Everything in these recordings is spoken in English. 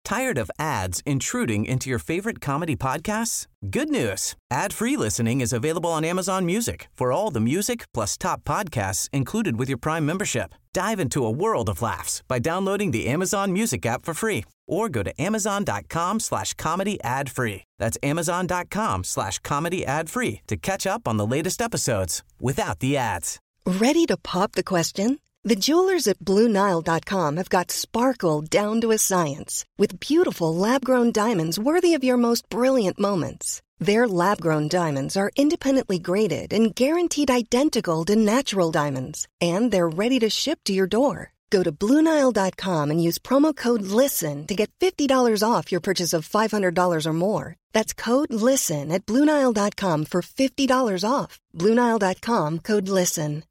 Tired of ads intruding into your favorite comedy podcasts? Good news. Ad-free listening is available on Amazon Music for all the music plus top podcasts included with your Prime membership. Dive into a world of laughs by downloading the Amazon Music app for free or go to amazon.com/comedy ad-free. That's amazon.com/comedy ad-free to catch up on the latest episodes without the ads. Ready to pop the question? The jewelers at BlueNile.com have got sparkle down to a science with beautiful lab-grown diamonds worthy of your most brilliant moments. Their lab-grown diamonds are independently graded and guaranteed identical to natural diamonds, and they're ready to ship to your door. Go to BlueNile.com and use promo code LISTEN to get $50 off your purchase of $500 or more. That's code LISTEN at BlueNile.com for $50 off. BlueNile.com, code LISTEN.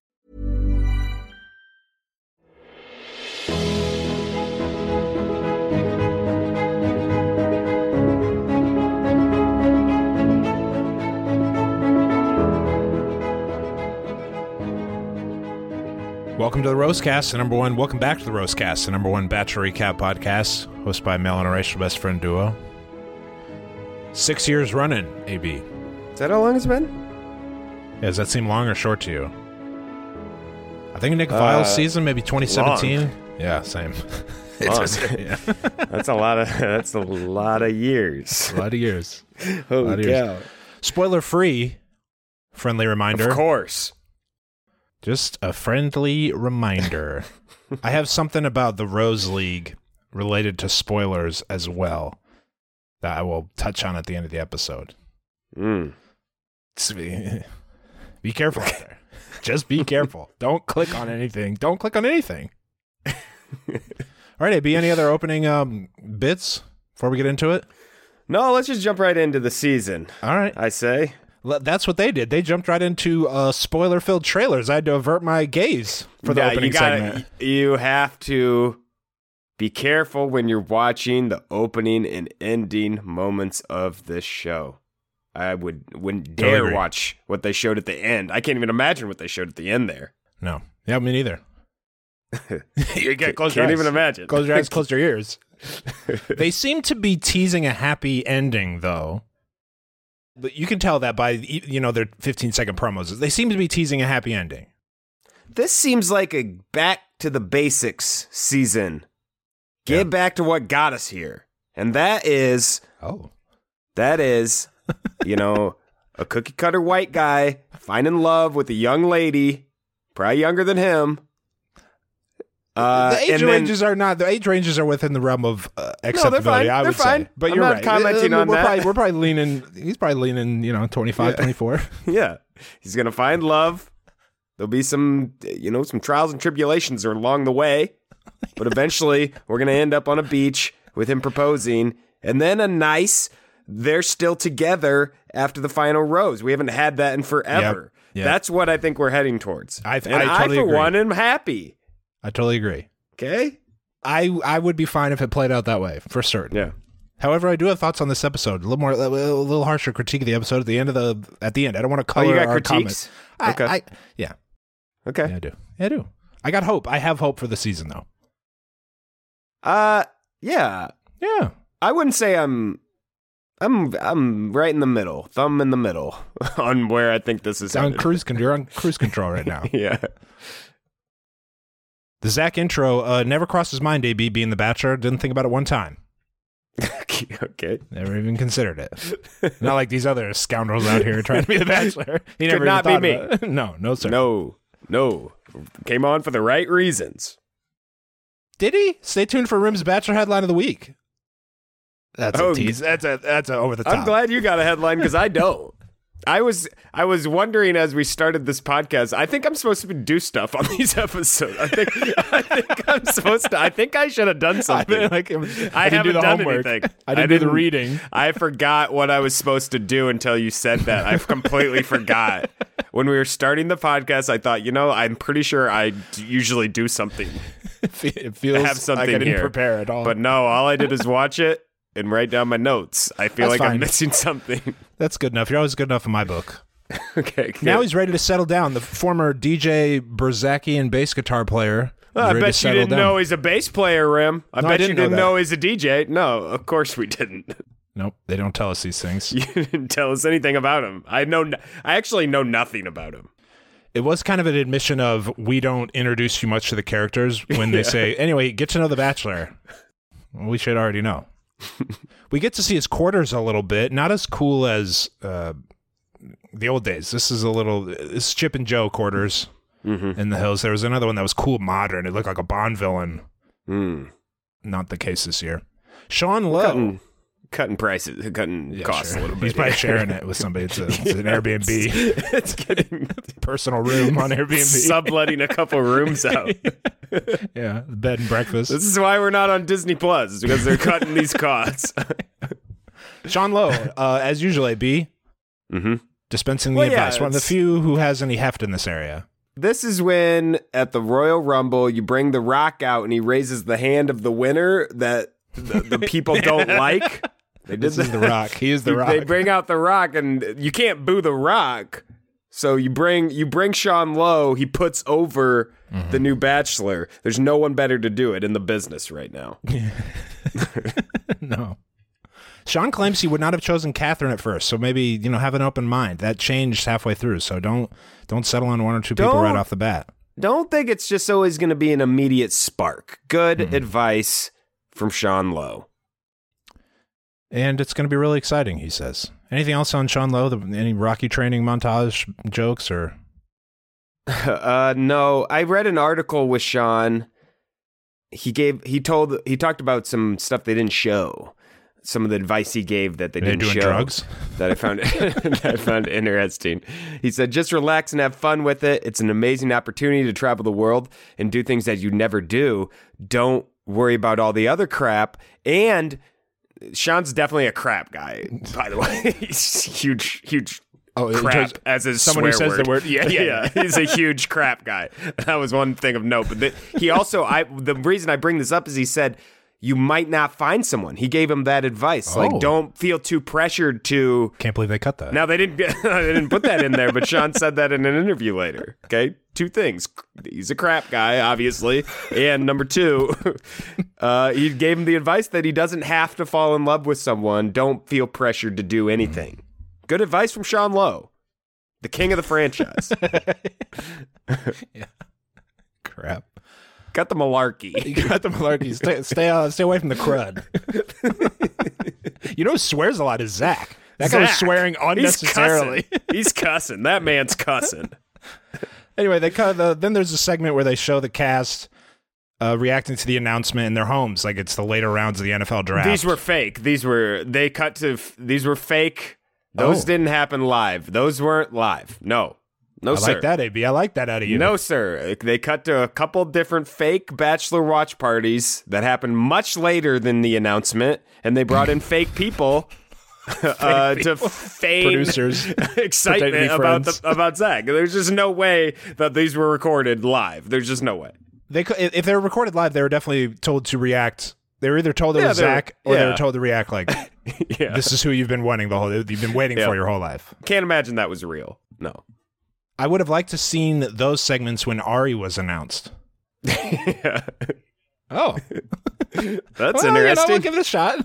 Welcome to the Roastcast, the number one. Welcome back to the Roastcast, the number one Bachelor Recap podcast, hosted by Mel and Horatio, best friend duo. 6 years running, AB. Is that how long it's been? Yeah, does that seem long or short to you? I think Nick Vile's season, maybe 2017. Long. Yeah, same. Yeah. That's a lot of years. A lot of years. Holy cow. Spoiler free. Friendly reminder. Of course. Just a friendly reminder. I have something about the Rose League related to spoilers as well that I will touch on at the end of the episode. Mm. Be careful out there. Just be careful. Don't click on anything. Don't click on anything. All right, AB, any other opening bits before we get into it? No, let's just jump right into the season. All right. I say. That's what they did. They jumped right into spoiler-filled trailers. I had to avert my gaze for the opening segment. You have to be careful when you're watching the opening and ending moments of this show. I wouldn't dare watch what they showed at the end. I can't even imagine what they showed at the end there. No. Yeah, me neither. You can't even imagine. Close your eyes, close your ears. They seem to be teasing a happy ending, though. But you can tell that by, their 15-second promos. They seem to be teasing a happy ending. This seems like a back to the basics season. Get back to what got us here. And that is, a cookie cutter white guy finding love with a young lady, probably younger than him. The age ranges are within the realm of acceptability, I would say. But you're right. Commenting on that. We're probably leaning, he's probably leaning, 25, 24. Yeah. He's going to find love. There'll be some trials and tribulations along the way. But eventually, we're going to end up on a beach with him proposing. And then they're still together after the final rose. We haven't had that in forever. Yep. That's what I think we're heading towards. I totally agree. One, am happy. I totally agree. Okay. I would be fine if it played out that way, for certain. Yeah. A However, I do have thoughts on this episode. A little harsher critique of the episode at the end. I don't want to color you got our critiques? comments. Okay. Yeah. Okay. Yeah, I do. I got hope. I have hope for the season, though. Yeah. Yeah. I wouldn't say I'm right in the middle, thumb in the middle on where I think this is. You're on cruise control right now. Yeah. The Zach intro never crossed his mind, AB, being the Bachelor. Didn't think about it one time. Okay. Never even considered it. Not like these other scoundrels out here trying to be the Bachelor. He never Could not be me. No, sir. No. Came on for the right reasons. Did he? Stay tuned for Rim's Bachelor headline of the week. That's a tease. That's a over the top. I'm glad you got a headline because I don't. I was wondering as we started this podcast. I think I'm supposed to do stuff on these episodes. I think I'm supposed to. I think I should have done something. I haven't done anything. I didn't do the reading. I forgot what I was supposed to do until you said that. I completely forgot. When we were starting the podcast, I thought, I'm pretty sure I usually do something. It feels have something like I didn't here. prepare at all. But no, all I did is watch it and write down my notes. I feel That's like fine. I'm missing something. That's good enough. You're always good enough in my book. Okay, good. Now he's ready to settle down. The former DJ Berzakian bass guitar player I ready to bet you settle didn't down. know he's a bass player, Rim. I No, I bet you didn't know didn't that. know he's a DJ. No, of course we didn't. Nope, they don't tell us these things. You didn't tell us anything about him. I actually know nothing about him. It was kind of an admission of we don't introduce you much to the characters when they say, anyway, get to know The Bachelor. Well, we should already know. We get to see his quarters a little bit. Not as cool as the old days. This is Chip and Joe quarters in the hills. There was another one that was cool modern. It looked like a Bond villain. Not the case this year. Sean Lowe. Cutting prices, cutting costs sure. a little bit. He's probably sharing it with somebody. It's an Airbnb. It's getting Personal room on Airbnb. subletting a couple rooms out. Yeah, bed and breakfast. This is why we're not on Disney Plus, because they're cutting these costs. Sean Lowe, as usual, AB, dispensing the advice. One of the few who has any heft in this area. This is when, at the Royal Rumble, you bring The Rock out and he raises the hand of the winner that the people don't like. They did This is The Rock. He is The Rock. They bring out The Rock, and you can't boo The Rock. So you bring Sean Lowe. He puts over the new Bachelor. There's no one better to do it in the business right now. No. Sean claims he would not have chosen Catherine at first, so maybe, have an open mind. That changed halfway through, so don't settle on one or two people right off the bat. Don't think it's just always going to be an immediate spark. Good advice from Sean Lowe. And it's going to be really exciting, he says. Anything else on Sean Lowe? Any Rocky training montage jokes or? No, I read an article with Sean. He talked about some stuff they didn't show. Some of the advice he gave that they didn't show. Drugs? That I found interesting. He said, just relax and have fun with it. It's an amazing opportunity to travel the world and do things that you never do. Don't worry about all the other crap. And Sean's definitely a crap guy, by the way. He's huge crap as his someone swear who says word. the word. Yeah. He's a huge crap guy. That was one thing of note. But he also, the reason I bring this up is he said, you might not find someone. He gave him that advice. Oh. Like, don't feel too pressured to. Can't believe they cut that. Now, they didn't put that in there, but Sean said that in an interview later. Okay? Two things. He's a crap guy, obviously. And number two, he gave him the advice that he doesn't have to fall in love with someone. Don't feel pressured to do anything. Good advice from Sean Lowe, the king of the franchise. Yeah. Crap. Got the malarkey. You got the malarkey. Stay away from the crud. You know who swears a lot is Zach. That guy was swearing unnecessarily. He's cussing. That man's cussing. Anyway, then there's a segment where they show the cast reacting to the announcement in their homes, like it's the later rounds of the NFL draft. These were fake. These were fake. Those didn't happen live. Those weren't live. No, I sir. like that, AB. I like that out of you. No, sir. They cut to a couple different fake Bachelor watch parties that happened much later than the announcement, and they brought in fake people to feign Producers. excitement about Zach. There's just no way that these were recorded live. There's just no way. If they were recorded live, they were definitely told to react. They were either told it was Zach, or they were told to react like, this is who you've been wanting you've been waiting for your whole life. Can't imagine that was real. No. I would have liked to seen those segments when Ari was announced. Yeah. Oh. That's interesting. We'll give it a shot.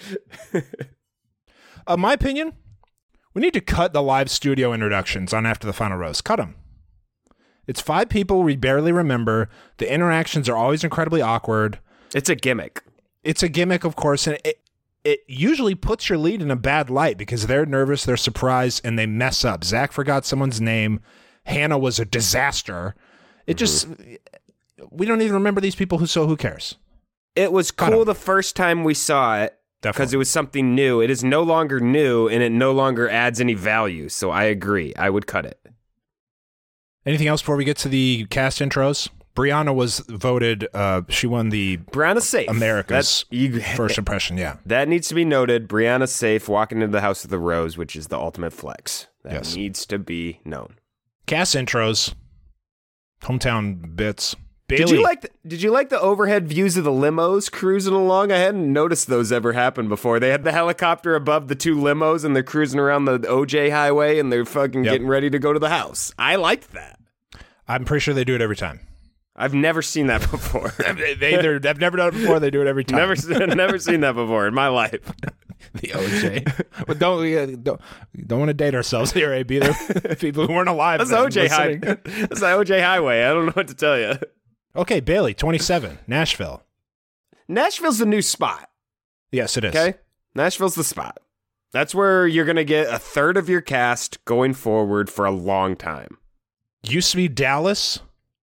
My opinion, we need to cut the live studio introductions on After the Final Rose. Cut them. It's 5 people we barely remember. The interactions are always incredibly awkward. It's a gimmick. It's a gimmick, of course, and it usually puts your lead in a bad light because they're nervous, they're surprised, and they mess up. Zach forgot someone's name. Hannah was a disaster. It just, we don't even remember these people, so who cares? It was cool the first time we saw it because it was something new. It is no longer new, and it no longer adds any value, so I agree. I would cut it. Anything else before we get to the cast intros? Brianna was voted, she won the Brianna Safe. America's first impression, yeah. That needs to be noted. Brianna Safe walking into the House of the Rose, which is the ultimate flex. That needs to be known. Cast intros, hometown bits. Did you like the overhead views of the limos cruising along? I hadn't noticed those ever happen before. They had the helicopter above the 2 limos, and they're cruising around the OJ highway, and they're fucking getting ready to go to the house. I liked that. I'm pretty sure they do it every time. I've never seen that before. They've never done it before. They do it every time. Never seen that before in my life. The OJ. But don't want to date ourselves here, AB. They're people who weren't alive. That's OJ Highway. That's the OJ Highway. I don't know what to tell you. Okay, Bailey, 27, Nashville. Nashville's the new spot. Yes, it is. Okay, Nashville's the spot. That's where you're going to get a third of your cast going forward for a long time. Used to be Dallas.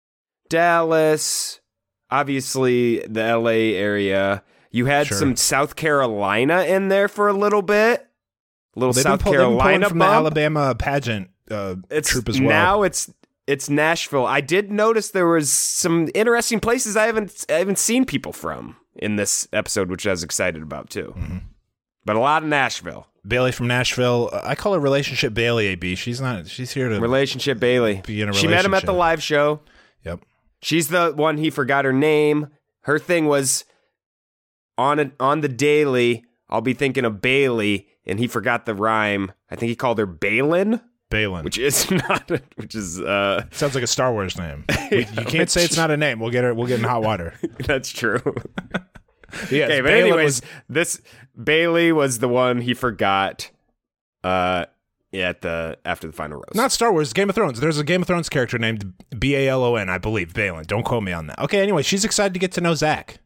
Dallas, obviously the LA area. You had some South Carolina in there for a little bit. South Carolina from the Alabama pageant troop as well. Now it's Nashville. I did notice there was some interesting places I haven't seen people from in this episode, which I was excited about too. Mm-hmm. But a lot of Nashville. Bailey from Nashville. I call her Relationship Bailey, AB. She's here to Relationship Bailey. Be in a relationship. She met him at the live show. Yep. She's the one he forgot her name. Her thing was on the daily, I'll be thinking of Bailey, and he forgot the rhyme. I think he called her Balin. Which is not. Sounds like a Star Wars name. You can't say it's not a name. We'll get in hot water. That's true. Yes, okay, but anyways, this Bailey was the one he forgot. After the final rose. Not Star Wars, Game of Thrones. There's a Game of Thrones character named Balon, I believe, Balin. Don't quote me on that. Okay, anyway, she's excited to get to know Zach.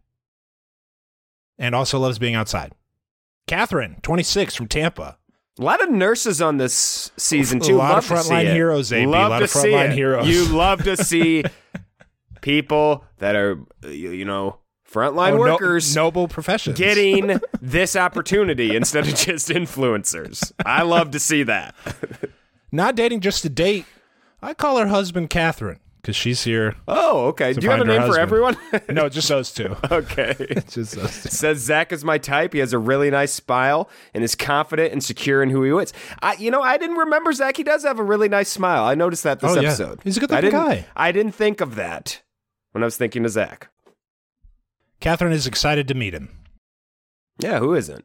And also loves being outside. Catherine, 26, from Tampa. A lot of nurses on this season, too. A lot of frontline heroes, AB. A lot of frontline heroes. You love to see people that are, frontline workers. Noble professions. Getting this opportunity instead of just influencers. I love to see that. Not dating just to date. I call her husband Catherine because she's here. Oh, okay. Do you have a name for everyone? No, just those two. Okay. Just those two. Says Zach is my type. He has a really nice smile and is confident and secure in who he is. I didn't remember Zach. He does have a really nice smile. I noticed that this episode. Yeah. He's a good-looking guy. I didn't think of that when I was thinking of Zach. Catherine is excited to meet him. Yeah, who isn't?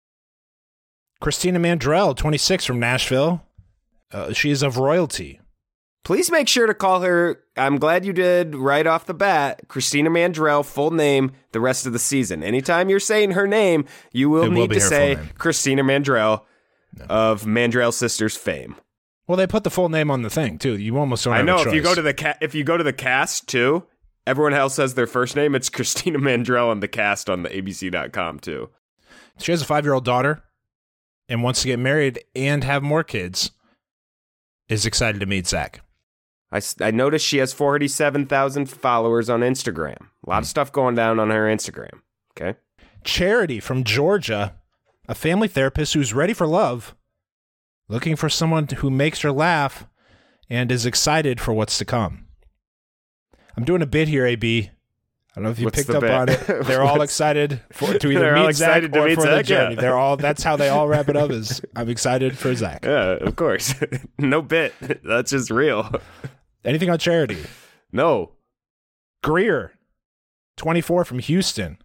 Christina Mandrell, 26, from Nashville. She is of royalty. Please make sure to call her, I'm glad you did right off the bat, Christina Mandrell, full name, the rest of the season. Anytime you're saying her name, you will need to say Christina Mandrell of Mandrell Sisters fame. Well, they put the full name on the thing, too. You almost don't have a choice. I know, if you go to the cast, too, everyone else has their first name. It's Christina Mandrell on the cast on the ABC.com, too. She has a 5-year-old daughter and wants to get married and have more kids. Is excited to meet Zach. I noticed she has 47,000 followers on Instagram. A lot of stuff going down on her Instagram. Okay. Charity from Georgia, a family therapist who's ready for love, looking for someone who makes her laugh and is excited for what's to come. I'm doing a bit here, AB. I don't know if you picked up on it. They're all excited to either meet Zach or for the journey. Yeah. That's how they all wrap it up, is I'm excited for Zach. Yeah, of course. No bit. That's just real. Anything on Charity? No. Greer, 24, from Houston.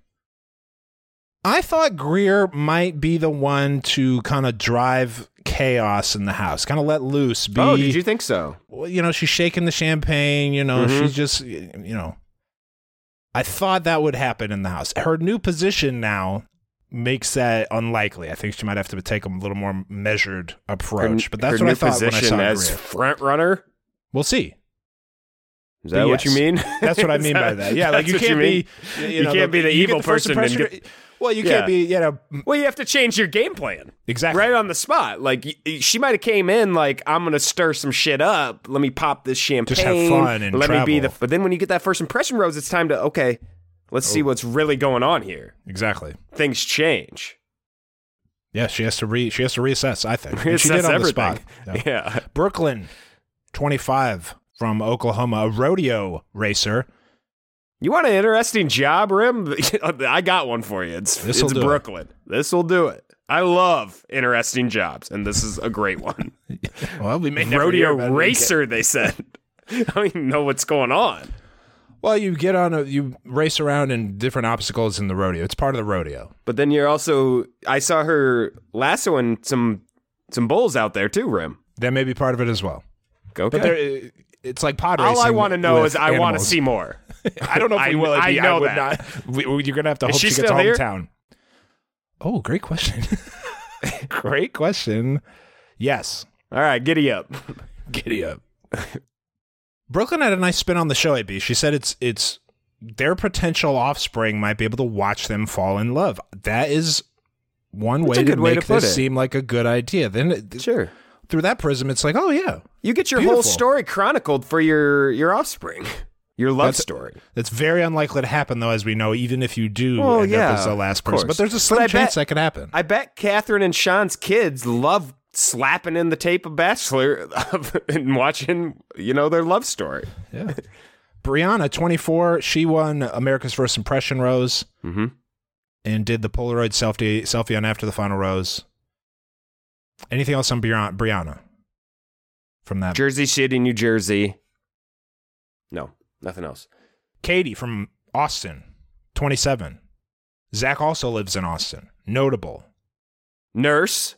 I thought Greer might be the one to kind of drive chaos in the house, kind of let loose. Oh, did you think so? Well, she's shaking the champagne, she's just, I thought that would happen in the house. Her new position now makes that unlikely. I think she might have to take a little more measured approach. But that's what I thought when I saw as Greer. Front runner? We'll see. Is that what you mean? That's what I mean by that. Yeah, like you can't be you can't be the evil person. Well, you can't be, Well, you have to change your game plan. Exactly. Right on the spot. Like, she might have came in like, I'm going to stir some shit up. Let me pop this champagne. Just have fun and travel. But then when you get that first impression rose, it's time to, let's see what's really going on here. Exactly. Things change. Yeah, she has to reassess, I think. Reassess she did on everything. The spot. Yeah. Brooklyn, 25, from Oklahoma, a rodeo racer. You want an interesting job, Rim? I got one for you. It's Brooklyn. This will do it. I love interesting jobs, and this is a great one. Well, we may never rodeo racer, they said. I don't even know what's going on. Well, you race around in different obstacles in the rodeo. It's part of the rodeo. But then I saw her lassoing some bulls out there too, Rim. That may be part of it as well. Okay. But it's like pod racing. All I want to know is I want to see more. I don't know if we will. I know would that. not. You're going to have to hope she she gets still here? hometown. Oh, great question. Great question. Yes. All right, giddy up. Giddy up. Brooklyn had a nice spin on the show, AB. She said it's their potential offspring might be able to watch them fall in love. That is one way to make this seem like a good idea. Then Sure. Through that prism, it's like, oh, yeah. You get your whole story chronicled for your offspring. Your love story. That's very unlikely to happen, though, as we know, even if you do end up as the last person. But there's a slim chance that could happen. I bet Catherine and Sean's kids love slapping in the tape of Bachelor and watching, their love story. Yeah. Brianna, 24, she won America's First Impression Rose and did the Polaroid selfie on After the Final Rose. Anything else on Brianna from that? Jersey City, New Jersey. No. Nothing else. Katie from Austin, 27. Zach also lives in Austin. Notable. Nurse.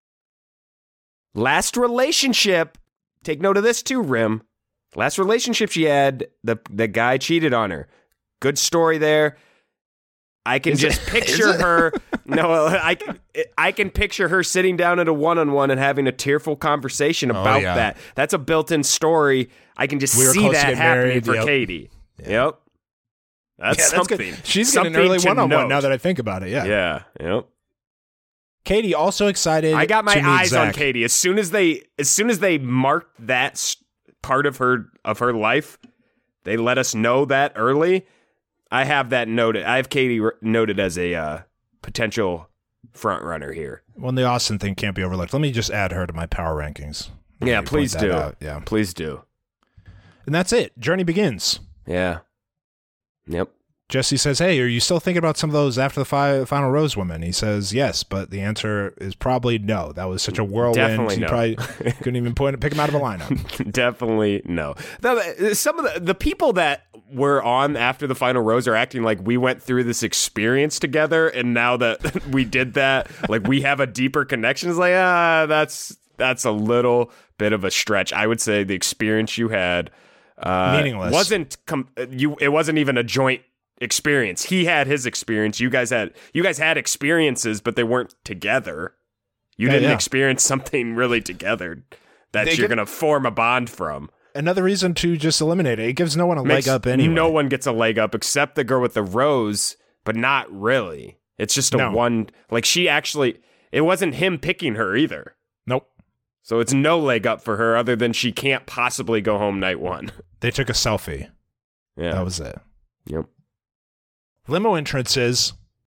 Last relationship. Take note of this too, Rim. Last relationship she had, the guy cheated on her. Good story there. I can just picture her. No, I can picture her sitting down at a one-on-one and having a tearful conversation about that. That's a built-in story. I can just see that happening for Katie. Yeah. Yep. That's something. That's She's getting an early one-on-one now that I think about it. Yeah. Yeah. Yep. Katie also excited. I got my eyes Zach. on Katie as soon as they marked that part of her life. They let us know that early. I have that noted. I have Katie noted as a potential front runner here. Well, the Austin thing can't be overlooked. Let me just add her to my power rankings. Yeah, please do. Yeah, please do. And that's it. Journey begins. Yeah. Yep. Jesse says, "Hey, are you still thinking about some of those After the Final Rose women?" He says, "Yes," but the answer is probably no. That was such a whirlwind. Definitely you no. Probably couldn't even pick them out of a lineup. Definitely no. Some of the people that were on After the Final Rose are acting like we went through this experience together, and now that we did that, like we have a deeper connection. It's like, that's a little bit of a stretch. I would say the experience you had meaningless. It wasn't even a joint experience. He had his experience. You guys had experiences, but they weren't together. You didn't experience something really together that you're going to form a bond from. Another reason to just eliminate it. It gives no one a leg up anyway. No one gets a leg up except the girl with the rose, but not really. It's just one. Like it wasn't him picking her either. Nope. So it's no leg up for her other than she can't possibly go home night one. They took a selfie. Yeah. That was it. Yep. Limo entrances.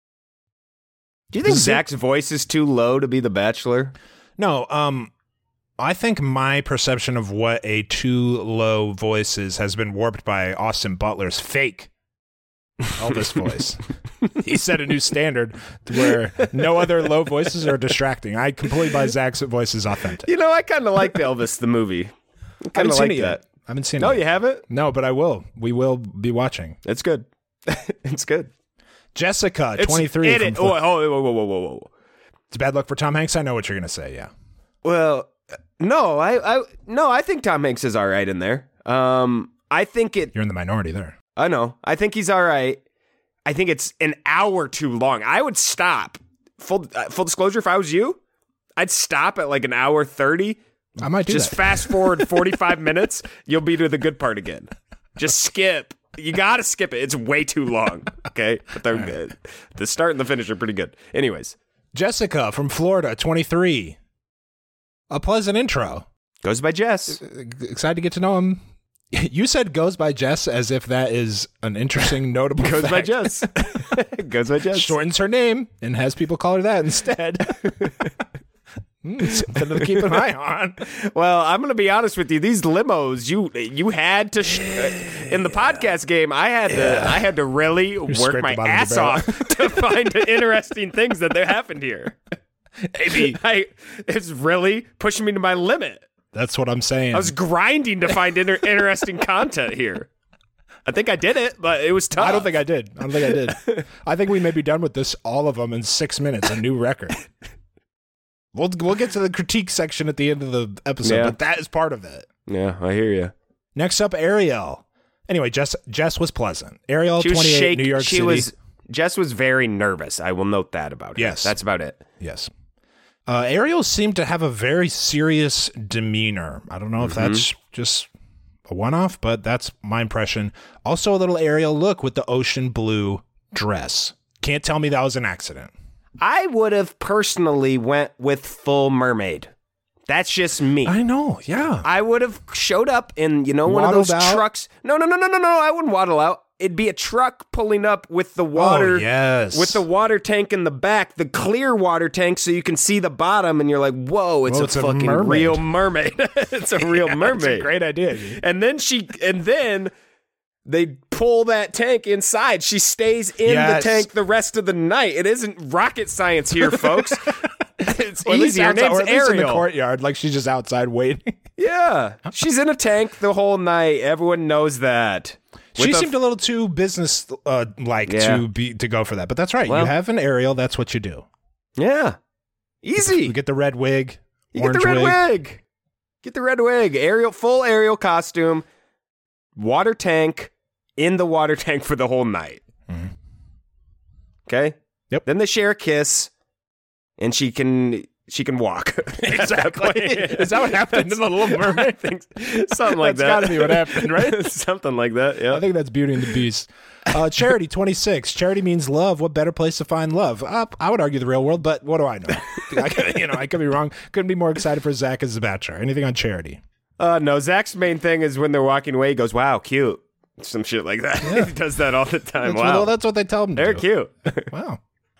Do you think Zach's voice is too low to be the Bachelor? No. I think my perception of what a too low voice is has been warped by Austin Butler's fake Elvis voice. He set a new standard where no other low voices are distracting. I completely buy Zach's voice is authentic. I kind of like the Elvis the movie. I kind of like that. Yet. I haven't seen it. No, you haven't? No, but I will. We will be watching. It's good. It's good. Jessica, 23. Whoa. It's bad luck for Tom Hanks. I know what you're going to say, yeah. Well, no, I think Tom Hanks is all right in there. I think You're in the minority there. I know. I think he's all right. I think it's an hour too long. I would stop. Full disclosure, if I was you, I'd stop at like an hour 30. I might do Just that. fast forward 45 minutes. You'll be to the good part again. Just skip. You got to skip it. It's way too long. Okay? But they're good. The start and the finish are pretty good. Anyways. Jessica from Florida, 23. A pleasant intro. Goes by Jess. Excited to get to know him. You said goes by Jess as if that is an interesting, notable Goes fact. by Jess. Goes by Jess. Shortens her name and has people call her that instead. Something to keep an eye on. Well, I'm going to be honest with you. These limos, you had to in the podcast game. I had to really work my ass off to find interesting things that happened here. Maybe it's really pushing me to my limit. That's what I'm saying. I was grinding to find interesting content here. I think I did it, but it was tough. I don't think I did. I think we may be done with this, all of them, in 6 minutes, a new record. We'll get to the critique section at the end of the episode, but that is part of it. Yeah, I hear you. Next up, Ariel. Anyway, Jess was pleasant. Ariel, She was 28, shaking. New York City. Jess was very nervous. I will note that about her. Yes. That's about it. Yes. Ariel seemed to have a very serious demeanor. I don't know if that's just a one-off, but that's my impression. Also, a little Ariel look with the ocean blue dress. Can't tell me that was an accident. I would have personally went with full mermaid. That's just me. I know, yeah. I would have showed up in, one of those Waddled out? trucks. No. I wouldn't waddle out. It'd be a truck pulling up with the water. Oh, yes. With the water tank in the back, the clear water tank, so you can see the bottom, and you're like, "Whoa, it's It's a a fucking mermaid. real mermaid." It's a real mermaid. That's a great idea. Dude. And then they pull that tank inside. She stays in Yes. the tank the rest of the night. It isn't rocket science here, folks. It's Or at least easy. Her outside- name's or at least in the Ariel. courturt, like she's just outside waiting. Yeah, she's in a tank the whole night. Everyone knows that. She seemed a little too business like Yeah. to go for that, but that's right. Well- You have an Ariel. That's what you do. Yeah, easy. You get the red wig, You get the orange red wig. Get the red wig. Full Ariel costume, water tank, in the water tank for the whole night. Mhm. Okay. Yep. Then they share a kiss, and she can walk. Exactly. Is that what happened in The Little Mermaid? I think something like That's that. gotta be what happened, right? Something like that. Yeah. I think that's Beauty and the Beast. Charity, 26. Charity means love. What better place to find love? I would argue the real world, but what do I know? I could be wrong. Couldn't be more excited for Zach as the Bachelor. Anything on Charity? No, Zach's main thing is when they're walking away, he goes, "Wow, cute." Some shit like that. Yeah. He does that all the time. Well, Wow. that's what they tell them to They're do. cute. Wow.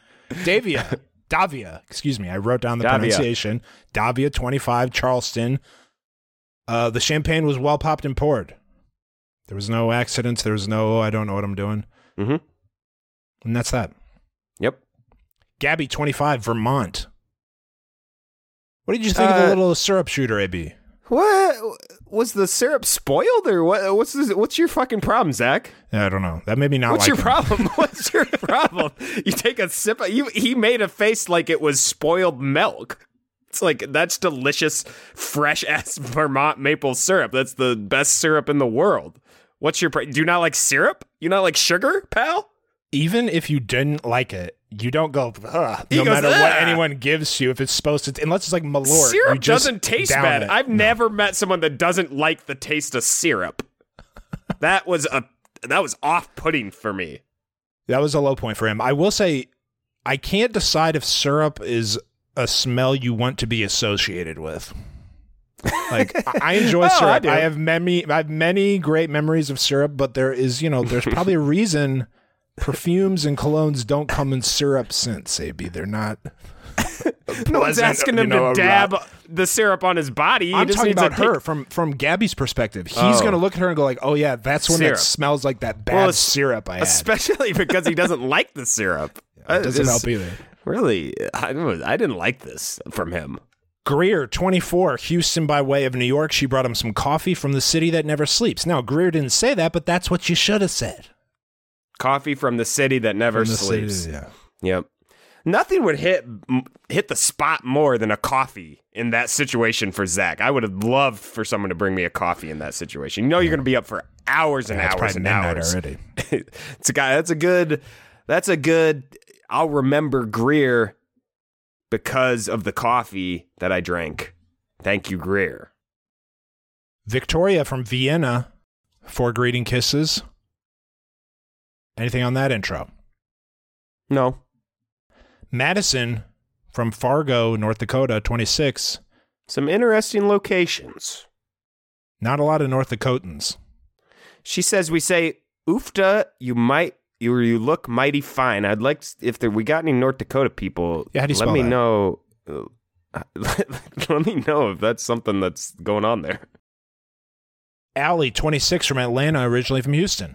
Davia, excuse me. I wrote down the Davia. pronunciation. Davia, 25, Charleston. The champagne was well popped and poured. There was no accidents. There was no, I don't know what I'm doing. Mm-hmm. And that's that. Yep. Gabby, 25, Vermont. What did you think of the little syrup shooter, AB? What was the syrup spoiled or what? What's your fucking problem, Zach? I don't know. That made me not What's like your him. problem? What's your problem? You take a sip. He made a face like it was spoiled milk. It's like, that's delicious, fresh ass Vermont maple syrup. That's the best syrup in the world. What's your? Do you not like syrup? You not like sugar, pal? Even if you didn't like it, you don't go, ugh, He no goes, matter what "Ugh." anyone gives you, if it's supposed to, unless it's like Malort. Syrup you just doesn't taste down bad. it. I've never met someone that doesn't like the taste of syrup. That was off-putting for me. That was a low point for him. I will say, I can't decide if syrup is a smell you want to be associated with. Like, I enjoy syrup. do. I have many great memories of syrup, but there's probably a reason perfumes and colognes don't come in syrup scents, AB. They're not. No one's asking him to dab the syrup on his body. He I'm just talking needs to about her from Gabby's perspective. He's Oh. going to look at her and go like, "Oh yeah, that's when Syrup. that smells like that bad Well, syrup I had." Especially because he doesn't like the syrup. It doesn't It's- help either. Really, I didn't like this from him. Greer, 24, Houston by way of New York. She brought him some coffee from the city that never sleeps. Now, Greer didn't say that, but that's what you should have said. Coffee from the city that never From the sleeps. city, yeah. Yep. Nothing would hit the spot more than a coffee in that situation for Zach. I would have loved for someone to bring me a coffee in that situation. You know, you're going to be up for hours and It's hours probably and midnight hours. already. It's a guy. That's a good. I'll remember Greer because of the coffee that I drank. Thank you, Greer. Victoria from Vienna, 4 greeting kisses. Anything on that intro? No. Madison from Fargo, North Dakota, 26. Some interesting locations. Not a lot of North Dakotans. She says, we say, oofta, you look mighty fine. I'd like, if we got any North Dakota people, Yeah, how do you let spell me that? know. Let me know if that's something that's going on there. Allie, 26, from Atlanta, originally from Houston.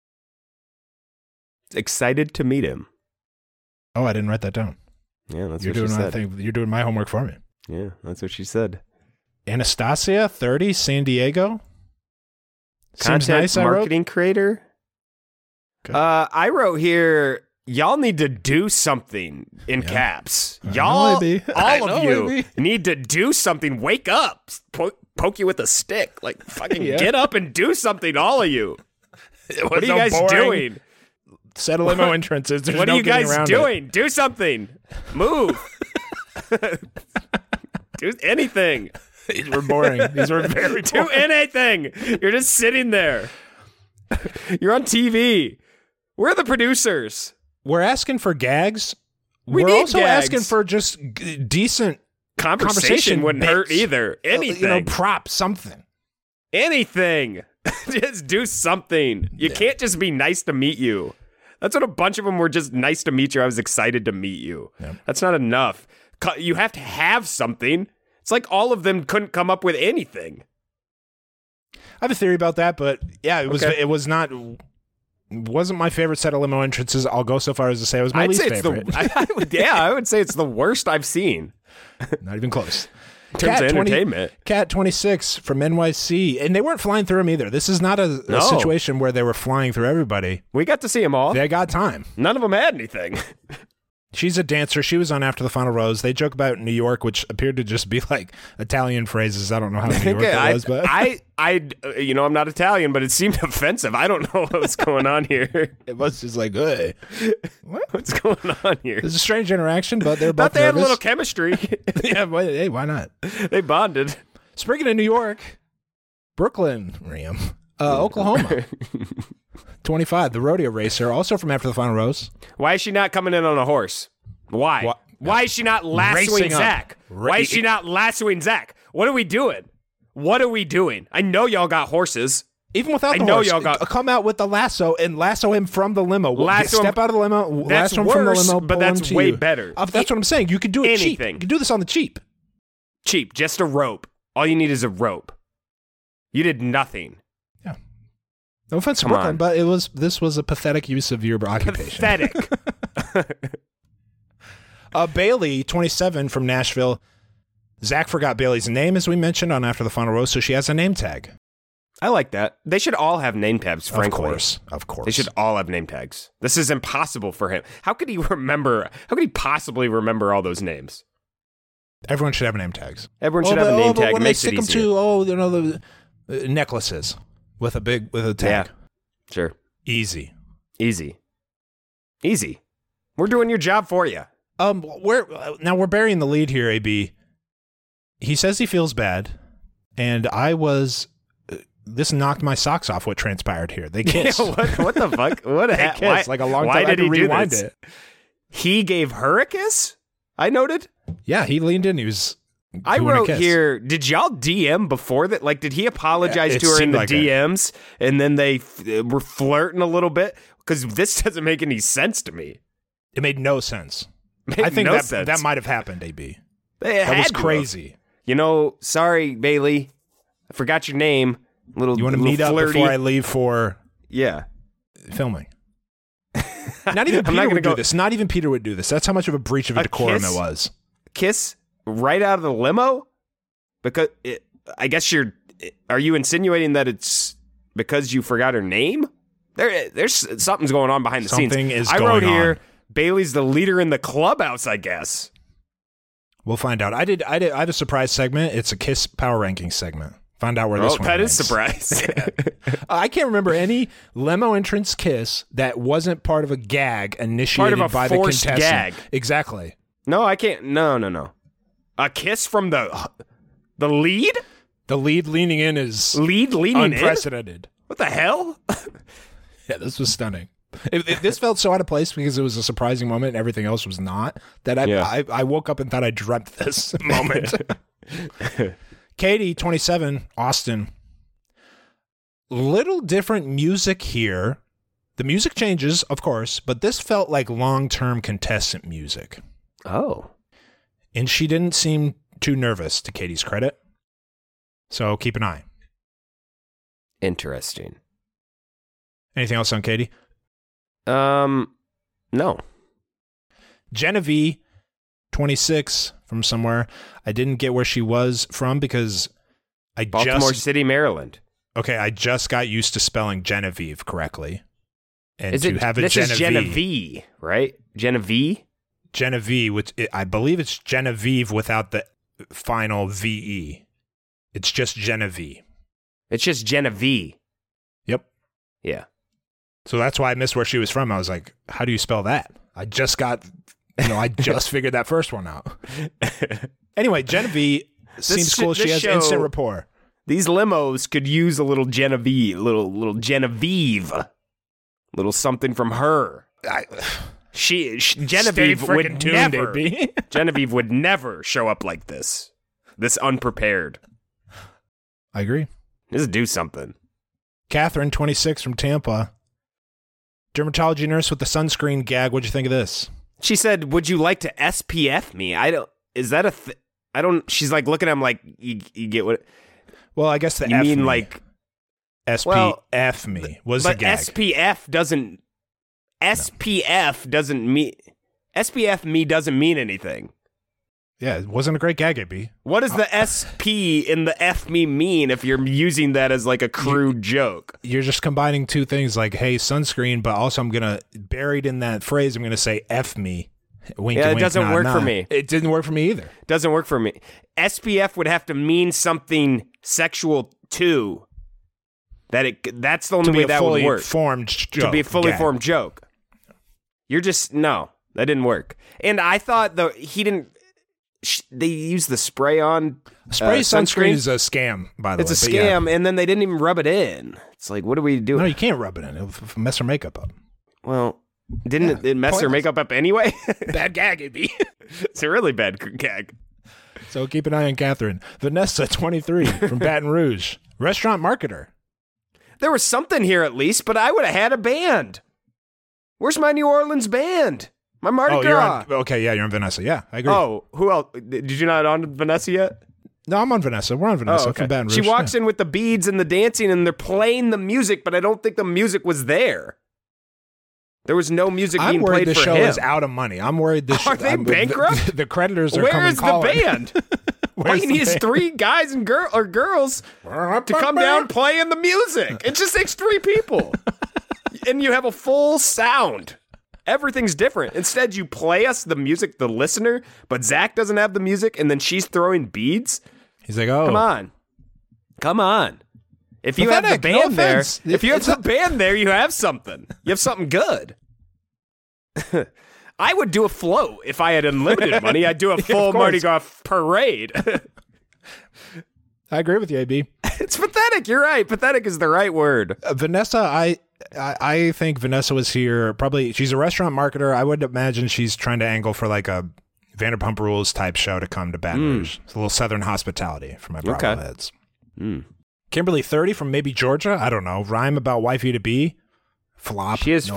Excited to meet him. Oh, I didn't write that down. Yeah, that's You're what she doing my said. thing. You're doing my homework for me. Yeah, that's what she said. Anastasia, 30, San Diego. Seems Content nice, I wrote. marketing creator. Okay. I wrote here, y'all need to do something in caps. I know, Y'all, AB. I all of know, you AB. need to do something. Wake up. Poke you with a stick. Like, fucking Yeah. get up and do something, all of you. What are you guys doing? Set of limo entrances. There's What no are you getting guys around doing? Do something. Move. Do anything. These were boring. These were very Do boring. anything. You're just sitting there. You're on TV. We're the producers. We're asking for gags. We We're need also gags. asking for just decent Conversation wouldn't hurt bits. either. Anything. Prop something. Anything. Just do something. You can't just be nice to meet you. That's what a bunch of them were, just nice to meet you. I was excited to meet you. Yep. That's not enough. You have to have something. It's like all of them couldn't come up with anything. I have a theory about that, but yeah, it was. Okay. It was not. Wasn't my favorite set of limo entrances. I'll go so far as to say it was my least favorite. I would say it's the worst I've seen. Not even close. In terms of entertainment. Cat 26 from NYC, and they weren't flying through him either. This is not a situation where they were flying through everybody. We got to see them all. They got time. None of them had anything. She's a dancer. She was on After the Final Rose. They joke about New York, which appeared to just be like Italian phrases. I don't know how New York it was, but I'm not Italian, but it seemed offensive. I don't know what was going on here. it was just like, hey, What's going on here? It's a strange interaction, but they're both Thought they had a nervous. little chemistry. Yeah, hey, why not? They bonded. Speaking of New York, Brooklyn, Oklahoma, 25, the rodeo racer, also from After the Final Rose. Why is she not coming in on a horse? Why? Why is she not lassoing Racing up. Zach? Why is she not lassoing Zach? What are we doing? I know y'all got horses. Even without the know horse, y'all got- come out with the lasso and lasso him from the limo. Step out of the limo, That's lasso him from the worse, limo, but pull that's him to way you. better. That's what I'm saying. You could do it cheap. Anything. You could do this on the cheap. Cheap, just a rope. All you need is a rope. You did nothing. Yeah. No offense to Come Brooklyn, on. but this was a pathetic use of your occupation. Pathetic. Bailey, 27 from Nashville. Zach forgot Bailey's name, as we mentioned on After the Final Rose, so she has a name tag. I like that. They should all have name tags, frankly. Of course. They should all have name tags. This is impossible for him. How could he possibly remember all those names? Everyone should have name tags. Everyone should have a name but tag. when It makes they it stick easier. them to, the necklaces with a tag. Yeah. Sure. Easy. Easy. We're doing your job for you. We're burying the lead here, AB. He says he feels bad, and this knocked my socks off what transpired here. They kissed. What the fuck? What a They kissed like a long why time. I did had to he do rewind this? it. He gave her a kiss? I noted. Yeah, he leaned in. He was. I doing a wrote kiss. here, did y'all DM before that? Like, did he apologize Yeah, it to her in seemed the like DMs and then they were flirting a little bit? Because this doesn't make any sense to me. It made no sense. Made I think no that sense. that might have happened, AB. That That was had to have. crazy. Sorry, Bailey. I forgot your name. You want to meet up flirty. before I leave for Yeah. filming? Not even I'm Peter not gonna would do go- this. Not even Peter would do this. That's how much of a breach of A decorum kiss? it was. Kiss right out of the limo? Because I guess are you insinuating that it's because you forgot her name? There's something's going on behind the Something scenes. is I going wrote here, on. Bailey's the leader in the clubhouse, I guess. We'll find out. I have a surprise segment. It's a Kiss power ranking segment. Find out where this one That is ranks. surprise. I can't remember any limo entrance kiss that wasn't part of a gag initiated Part of a by the forced contestant. gag. Exactly. No, I can't. No. A kiss from the lead? The lead leaning in is Lead leaning in? unprecedented. What the hell? Yeah, this was stunning. This felt so out of place because it was a surprising moment and everything else was not, that I woke up and thought I dreamt this moment. Katie, 27, Austin. Little different music here. The music changes, of course, but this felt like long-term contestant music. Oh. And she didn't seem too nervous, to Katie's credit. So keep an eye. Interesting. Anything else on Katie? No. Genevieve, 26, from somewhere. I didn't get where she was from because Baltimore City, Maryland. I just got used to spelling Genevieve correctly. And Is to it, have a this Genevieve. is Genevieve, right? Genevieve? Genevieve, which I believe it's Genevieve without the final VE. It's just Genevieve. It's just Genevieve. Yep. Yeah. So that's why I missed where she was from. I was like, how do you spell that? I just figured that first one out. Anyway, Genevieve seems cool. She has instant rapport. These limos could use a little Genevieve, little something from her. Genevieve would never show up like this unprepared. I agree. Just do something. Catherine, 26, from Tampa. Dermatology nurse with the sunscreen gag. What'd you think of this? She said, "Would you like to SPF me?" She's like looking at him like, you get what? Well, I guess you mean like SPF me was the gag. SPF me doesn't mean anything. Yeah, it wasn't a great gag, AB. What does the SP in the F me mean if you're using that as like a crude joke? You're just combining two things like, hey, sunscreen, but also buried in that phrase, I'm going to say F me. Wink, yeah, it wink, doesn't work for me. It didn't work for me either. Doesn't work for me. SPF would have to mean something sexual too. That's the only way that would work. To be a fully formed joke. You're just, no, that didn't work. And I thought they used the spray on sunscreen is a scam, by the way. It's a scam, and then they didn't even rub it in. It's like, what do we do? No, you can't rub it in. It'll mess her makeup up. Well, didn't it mess her makeup up anyway? Bad gag, AB. It's a really bad gag. So keep an eye on Catherine. Vanessa, 23, from Baton Rouge. Restaurant marketer. There was something here at least, but I would have had a band. Where's my New Orleans band? My Mardi Gras. You're on Vanessa. Yeah, I agree. Oh, who else? Did you not on Vanessa yet? No, I'm on Vanessa. We're on Vanessa from Baton Rouge. She walks in with the beads and the dancing, and they're playing the music, but I don't think the music was there. There was no music being played for him. I'm worried the show is out of money. I'm worried the show... Are they bankrupt? The creditors are coming calling. Where is the band? All he needs is 3 guys and girls to come down playing the music. It just takes 3 people. And you have a full sound. Everything's different. Instead, you play us the music, the listener, but Zach doesn't have the music, and then she's throwing beads. He's like, oh. Come on. If you have the band there, you have something. You have something good. I would do a float if I had unlimited money. I'd do a full Mardi Gras parade. I agree with you, AB. It's pathetic. You're right. Pathetic is the right word. Vanessa, I think Vanessa was here. Probably, she's a restaurant marketer. I would imagine she's trying to angle for like a Vanderpump Rules type show to come to Baton Rouge. It's a little Southern hospitality for my Bravo heads. Kimberly, 30, from maybe Georgia. I don't know. Rhyme about wifey to be. Flop. She is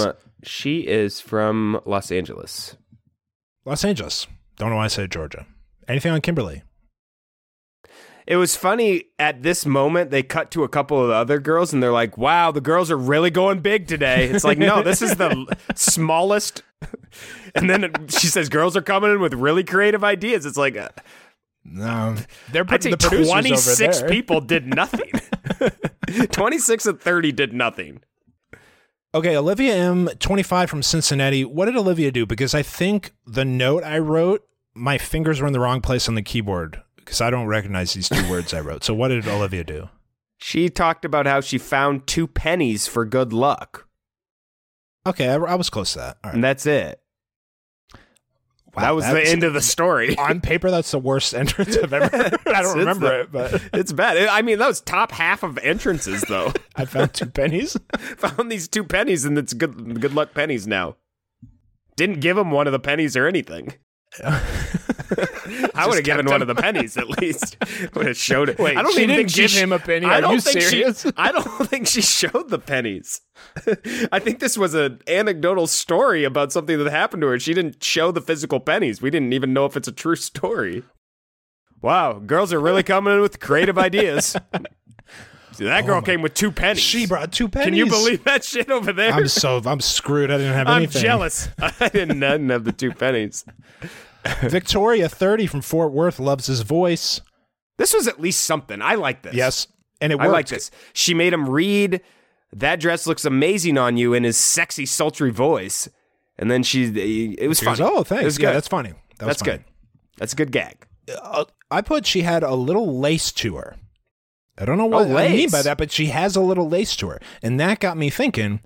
from Los Angeles. Los Angeles. Don't know why I said Georgia. Anything on Kimberly? It was funny at this moment, they cut to a couple of the other girls and they're like, wow, the girls are really going big today. It's like, no, this is the smallest. And then she says, girls are coming in with really creative ideas. It's like, no, I'd say the 26 people did nothing. 26 of 30 did nothing. Okay, Olivia M., 25, from Cincinnati. What did Olivia do? Because I think the note I wrote, my fingers were in the wrong place on the keyboard because I don't recognize these 2 words I wrote. So what did Olivia do? She talked about how she found 2 pennies for good luck. Okay, I was close to that. All right. And that's it. Wow, that was the end of the story. On paper, that's the worst entrance I've ever heard. I don't remember it, but... It's bad. I mean, that was top half of entrances, though. I found 2 pennies. Found these 2 pennies, and it's good luck pennies now. Didn't give him one of the pennies or anything. I would have given one of the pennies at least. Would have showed it. Wait, she didn't give him a penny. Are you serious? I don't think she showed the pennies. I think this was an anecdotal story about something that happened to her. She didn't show the physical pennies. We didn't even know if it's a true story. Wow, girls are really coming in with creative ideas. See, that girl came with 2 pennies. She brought 2 pennies. Can you believe that shit over there? I'm screwed. I didn't have anything. I'm jealous. I didn't have the 2 pennies. Victoria, 30, from Fort Worth, loves his voice. This was at least something. I like this. Yes, and it worked. I like this. She made him read, "That dress looks amazing on you," in his sexy, sultry voice. And then it was funny. Goes, oh, thanks. It was good. That's funny. That's good. That's a good gag. I put she had a little lace to her. I don't know what I mean by that, but she has a little lace to her. And that got me thinking,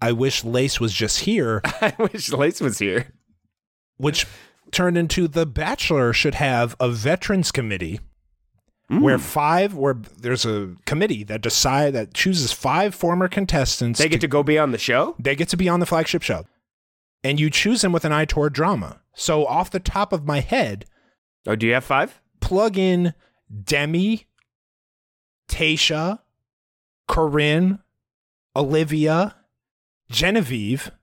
I Wish Lace Was Just Here. I wish Lace was here. Which turned into The Bachelor should have a veterans committee where there's a committee that chooses 5 former contestants. They get to go be on the show? They get to be on the flagship show. And you choose them with an eye toward drama. So off the top of my head. Oh, do you have 5? Plug in Demi, Tayshia, Corinne, Olivia, Genevieve.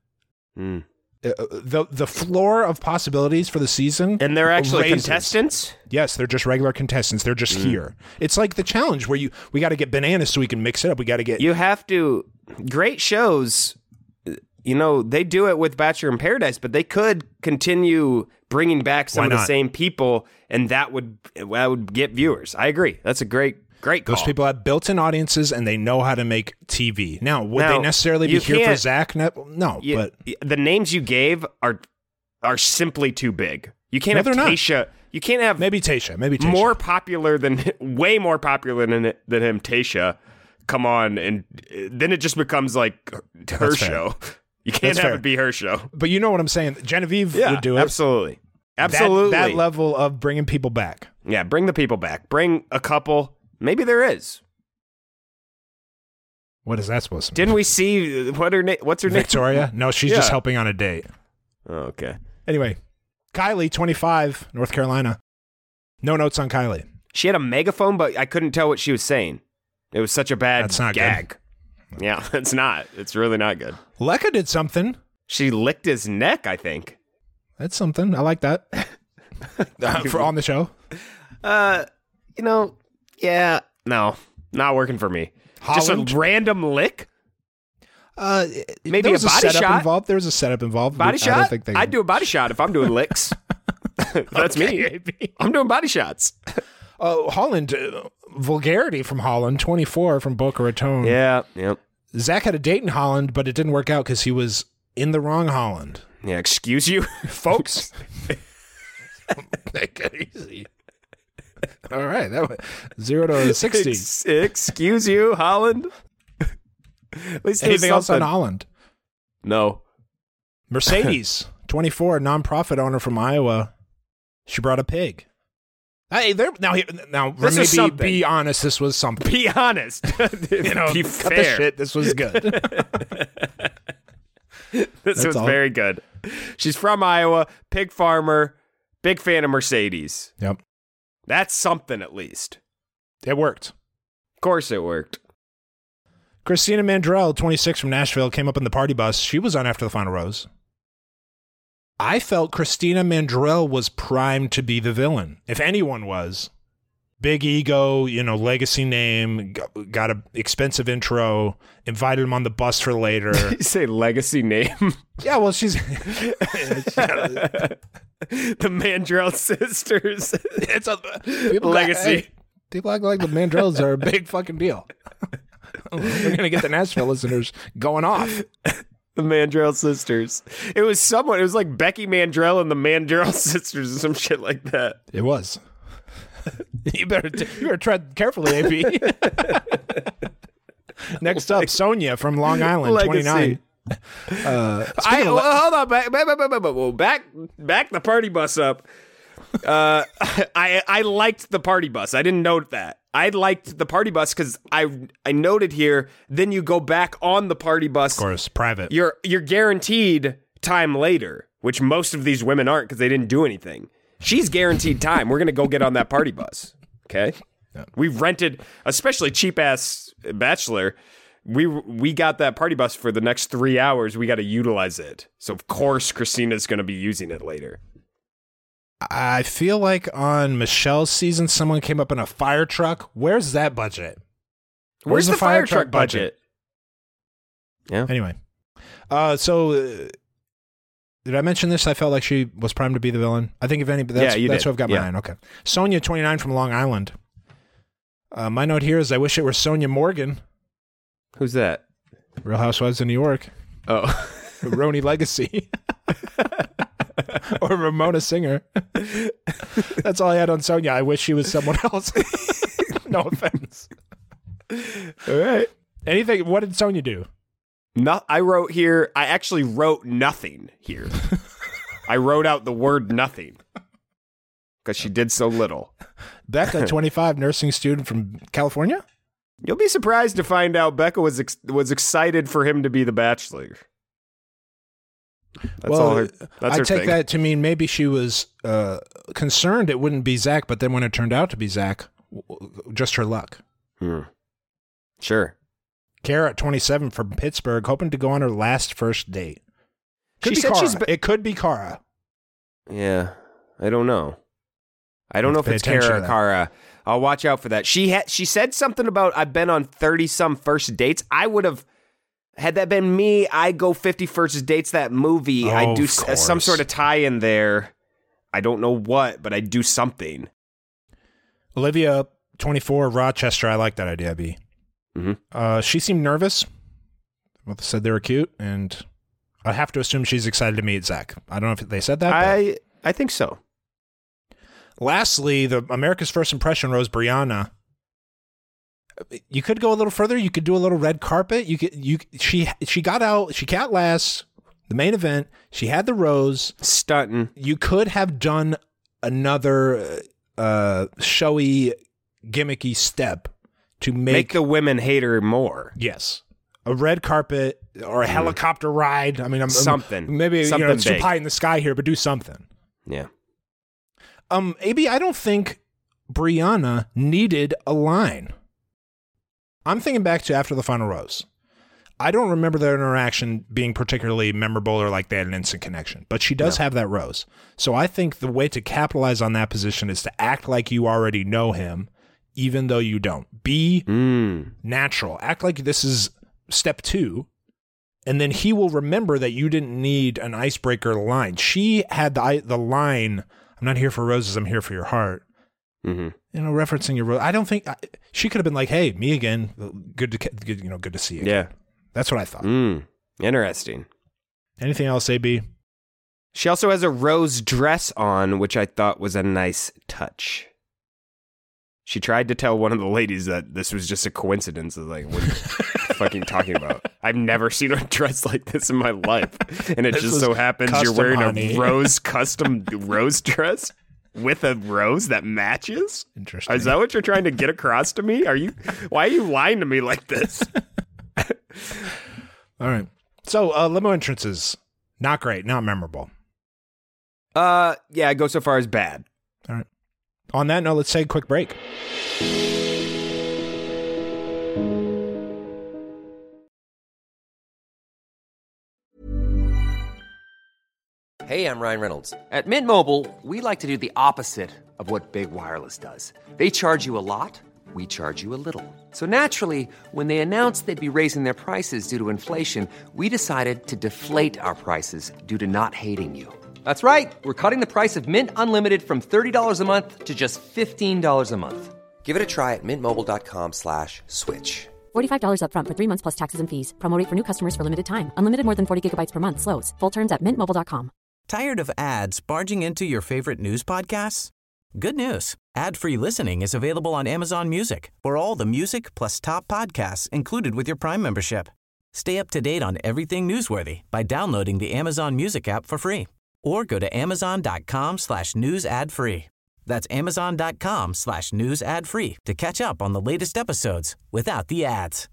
The floor of possibilities for the season. And they're actually raises. Contestants? Yes, they're just regular contestants. They're just here. It's like the challenge where we got to get bananas so we can mix it up. We got to get... You have to... Great shows, they do it with Bachelor in Paradise, but they could continue bringing back some of the same people, and that would get viewers. I agree. That's a great call. Those people have built-in audiences, and they know how to make TV. Now, would they necessarily be here for Zach? No, but... The names you gave are simply too big. You can't have Tayshia. You can't have... Maybe Tayshia. Way more popular than him, Tayshia. Come on, and then it just becomes like her show. You can't have it be her show. But you know what I'm saying. Genevieve would do it. Absolutely. That level of bringing people back. Yeah, bring the people back. Bring a couple. Maybe there is. What is that supposed to mean? Didn't we see what's her name? Victoria? No, she's just helping on a date. Oh, okay. Anyway, Kylie, 25, North Carolina. No notes on Kylie. She had a megaphone, but I couldn't tell what she was saying. It was such a bad gag. Good. Yeah, it's not. It's really not good. Lekka did something. She licked his neck, I think. That's something. I like that. For on the show. Yeah, no, not working for me. Holland? Just a random lick? Maybe a body shot involved. There was a setup involved. Body shot? I'd do a body shot if I'm doing licks. That's me. I'm doing body shots. Holland, vulgarity from Holland, 24 from Boca Raton. Yeah, yep. Zach had a date in Holland, but it didn't work out because he was in the wrong Holland. Yeah, excuse you, folks. Make it easy. All right, that was 0 to 60. Excuse you, Holland. At least anything else on Holland? No. Mercedes, 24, nonprofit owner from Iowa. She brought a pig. Hey, now maybe be honest. This was something. Be honest. Be fair. The shit. This was good. This was very good. She's from Iowa, pig farmer, big fan of Mercedes. Yep. That's something at least. It worked. Of course it worked. Christina Mandrell, 26 from Nashville, came up in the party bus. She was on After the Final Rose. I felt Christina Mandrell was primed to be the villain. If anyone was. Big ego, legacy name, got an expensive intro, invited him on the bus for later. You say legacy name? Yeah, well, she's... The Mandrell sisters. It's a legacy. People act like the Mandrells are a big fucking deal. We're going to get the Nashville listeners going off. The Mandrell sisters. It was like Becky Mandrell and the Mandrell sisters or some shit like that. It was. You better tread carefully, AB. Next up, Sonia from Long Island, legacy. 29. Hold on, back the party bus up. I liked the party bus. I didn't note that. I liked the party bus because I noted here. Then you go back on the party bus. Of course, private. You're guaranteed time later, which most of these women aren't because they didn't do anything. She's guaranteed time. We're gonna go get on that party bus. Okay. Yeah. We rented, especially cheap ass Bachelor. We got that party bus for the next 3 hours. We got to utilize it. So of course Christina's going to be using it later. I feel like on Michelle's season, someone came up in a fire truck. Where's that budget? Where's the fire truck budget? Yeah. Anyway, did I mention this? I felt like she was primed to be the villain. I think if any, that's what I've got mine. Okay. Sonia, 29 from Long Island. My note here is I wish it were Sonia Morgan. Who's that? Real Housewives of New York. Oh. Roni Legacy. Or Ramona Singer. That's all I had on Sonia. I wish she was someone else. No offense. All right. Anything? What did Sonia do? No, I actually wrote nothing here. I wrote out the word nothing because she did so little. Becca, 25, nursing student from California? You'll be surprised to find out Becca was excited for him to be the Bachelor. That's all her. That's I her take thing. that to mean maybe she was concerned it wouldn't be Zach, but then when it turned out to be Zach, just her luck. Sure. Kara, 27, from Pittsburgh, hoping to go on her last first date. It could be Kara. Yeah, I don't know. I don't know if it's Kara or Kara. I'll watch out for that. She said something about I've been on 30-some first dates. I would have, had that been me, I go 50 first dates, that movie. I do some sort of tie-in there. I don't know what, but I do something. Olivia, 24, Rochester. I like that idea, B. Mm-hmm. She seemed nervous. Both said they were cute, and I have to assume she's excited to meet Zach. I don't know if they said that. I think so. Lastly, the America's First Impression Rose, Brianna. You could go a little further. You could do a little red carpet. She got out. She got last. The main event. She had the rose. Stunting. You could have done another showy, gimmicky step to make the women hate her more. Yes. A red carpet or a helicopter ride. I mean, something. Maybe something it's too high in the sky here, but do something. Yeah. AB, I don't think Brianna needed a line. I'm thinking back to after the final rose. I don't remember their interaction being particularly memorable or like they had an instant connection, but she does have that rose. So I think the way to capitalize on that position is to act like you already know him, even though you don't. Be natural. Act like this is step 2, and then he will remember that you didn't need an icebreaker line. She had the line, I'm not here for roses, I'm here for your heart. Mm-hmm. Referencing your rose. I don't think she could have been like, hey, me again. Good to see you. Yeah. That's what I thought. Interesting. Anything else, AB? She also has a rose dress on, which I thought was a nice touch. She tried to tell one of the ladies that this was just a coincidence. I was like, what are you fucking talking about? I've never seen her dressed like this in my life. And it just so happens you're wearing a custom rose dress with a rose that matches? Interesting. Is that what you're trying to get across to me? Why are you lying to me like this? All right. So limo entrances, not great, not memorable. Yeah, I go so far as bad. All right. On that note, let's take a quick break. Hey, I'm Ryan Reynolds. At Mint Mobile, we like to do the opposite of what Big Wireless does. They charge you a lot. We charge you a little. So naturally, when they announced they'd be raising their prices due to inflation, we decided to deflate our prices due to not hating you. That's right. We're cutting the price of Mint Unlimited from $30 a month to just $15 a month. Give it a try at mintmobile.com/switch. $45 up front for 3 months plus taxes and fees. Promo rate for new customers for limited time. Unlimited more than 40 gigabytes per month. Slows full terms at mintmobile.com. Tired of ads barging into your favorite news podcasts? Good news. Ad-free listening is available on Amazon Music for all the music plus top podcasts included with your Prime membership. Stay up to date on everything newsworthy by downloading the Amazon Music app for free or go to amazon.com/news ad free. That's amazon.com/news ad free to catch up on the latest episodes without the ads.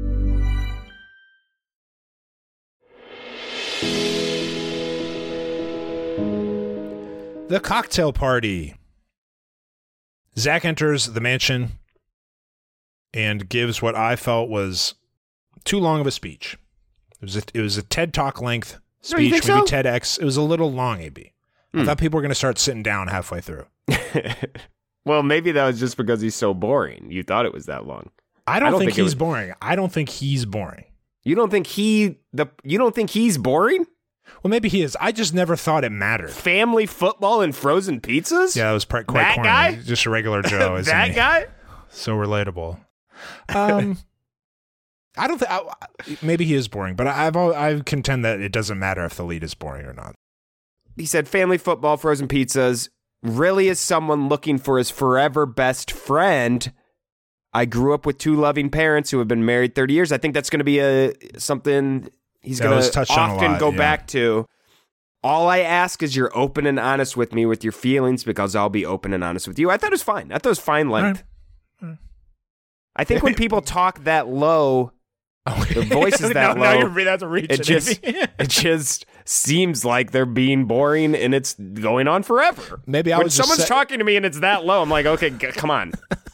The cocktail party. Zach enters the mansion and gives what I felt was too long of a speech. It was a TED Talk length speech, maybe so? TEDx. It was a little long, AB. I thought people were going to start sitting down halfway through. Well, maybe that was just because he's so boring. You thought it was that long. I don't think he's boring. I don't think he's boring. You don't think he's boring? Well, maybe he is. I just never thought it mattered. Family football and frozen pizzas? Yeah, that was quite that corny. Guy? Just a regular Joe, isn't that he? Guy? So relatable. I don't think. Maybe he is boring, but I contend that it doesn't matter if the lead is boring or not. He said, family football, frozen pizzas. Really is someone looking for his forever best friend. I grew up with 2 loving parents who have been married 30 years. I think that's going to be something he's going to often go back to. All I ask is you're open and honest with me with your feelings because I'll be open and honest with you. I thought it was fine. I thought it was fine length. Right. I think when people talk that low, their voice is that low. That's a reach. It just seems like they're being boring and it's going on forever. Maybe when someone's talking to me and it's that low, I'm like, okay, come on.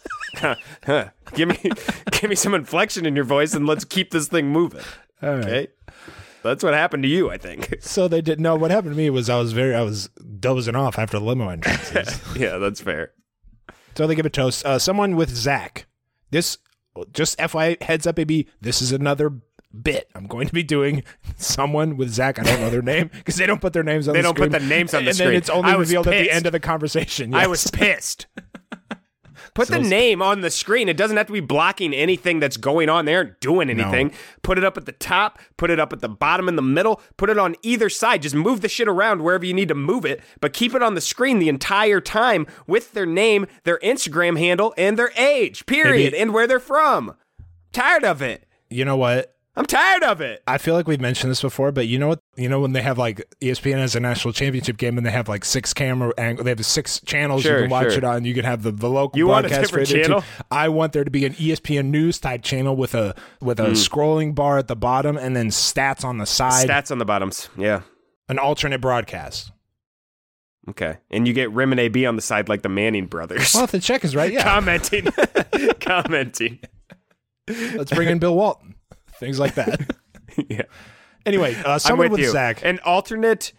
Give me some inflection in your voice and let's keep this thing moving. All right. Okay? That's what happened to you, I think. So they did. No, what happened to me was I was dozing off after the limo entrances. Yeah, that's fair. So they give a toast. Someone with Zach. This, just FYI, heads up, baby. This is another bit I'm going to be doing. Someone with Zach. I don't know their name because they don't put their names on the screen. They don't put the names on the screen. And then it's only revealed at the end of the conversation. Yes. I was pissed. Put the name on the screen. It doesn't have to be blocking anything that's going on. They aren't doing anything. No. Put it up at the top. Put it up at the bottom in the middle. Put it on either side. Just move the shit around wherever you need to move it. But keep it on the screen the entire time with their name, their Instagram handle, and their age, period, and where they're from. Tired of it. You know what? I'm tired of it. I feel like we've mentioned this before, but you know what? You know when they have like ESPN has a national championship game and they have like 6 camera angles, they have 6 channels you can watch it on. You can have the local you broadcast. Want a different channel? I want there to be an ESPN News type channel with a scrolling bar at the bottom and then stats on the side. Stats on the bottoms. Yeah. An alternate broadcast. Okay. And you get Rim and AB on the side like the Manning brothers. Well, if the check is right, yeah. Commenting. Let's bring in Bill Walton. Things like that. Yeah. Anyway, someone with Zach. An alternate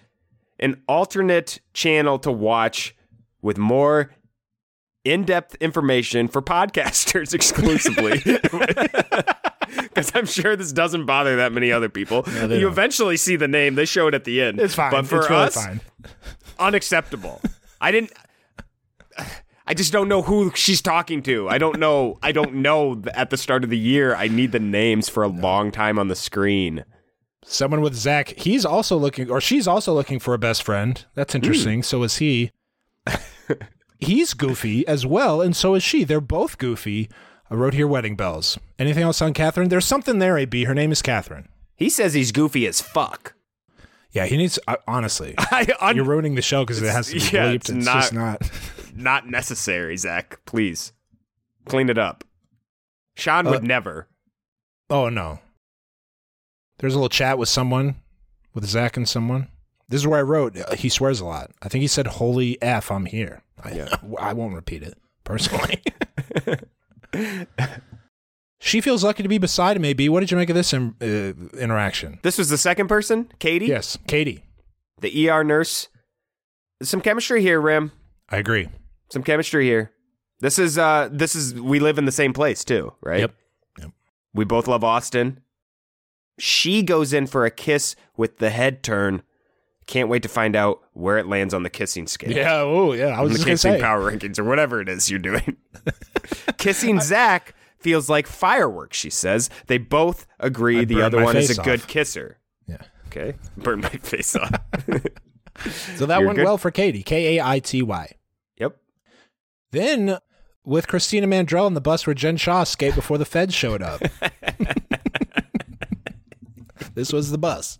channel to watch with more in-depth information for podcasters exclusively. Because I'm sure this doesn't bother that many other people. No, you eventually see the name. They show it at the end. It's fine. But for it's really us, fine. Unacceptable. I just don't know who she's talking to. I don't know at the start of the year. I need the names for a long time on the screen. Someone with Zach, he's also looking, or she's also looking for a best friend. That's interesting. So is he. He's goofy as well, and so is she. They're both goofy. I wrote here wedding bells. Anything else on Catherine? There's something there, AB. Her name is Catherine. He says he's goofy as fuck. Yeah, he needs, honestly, you're ruining the show because it has to be bleeped. It's just not necessary, Zach. Please. Clean it up. Sean would never. Oh, no. There's a little chat with someone, with Zach and someone. This is where I wrote, he swears a lot. I think he said, "Holy F, I'm here." I won't repeat it, personally. She feels lucky to be beside him, AB. What did you make of this interaction? This was the second person? Katie? Yes, Katie. The ER nurse. There's some chemistry here, Rim. I agree. Some chemistry here. This is we live in the same place too, right? Yep. We both love Austin. She goes in for a kiss with the head turn. Can't wait to find out where it lands on the kissing scale. Yeah, oh yeah. I was just going to say. Power rankings or whatever it is you're doing. Kissing Zach feels like fireworks, she says. They both agree the other one is a good kisser. Yeah. Okay. Burn my face off. So that went well for Katie. Kaity. Yep. Then, with Christina Mandrell on the bus where Jen Shaw escaped before the feds showed up. This was the bus.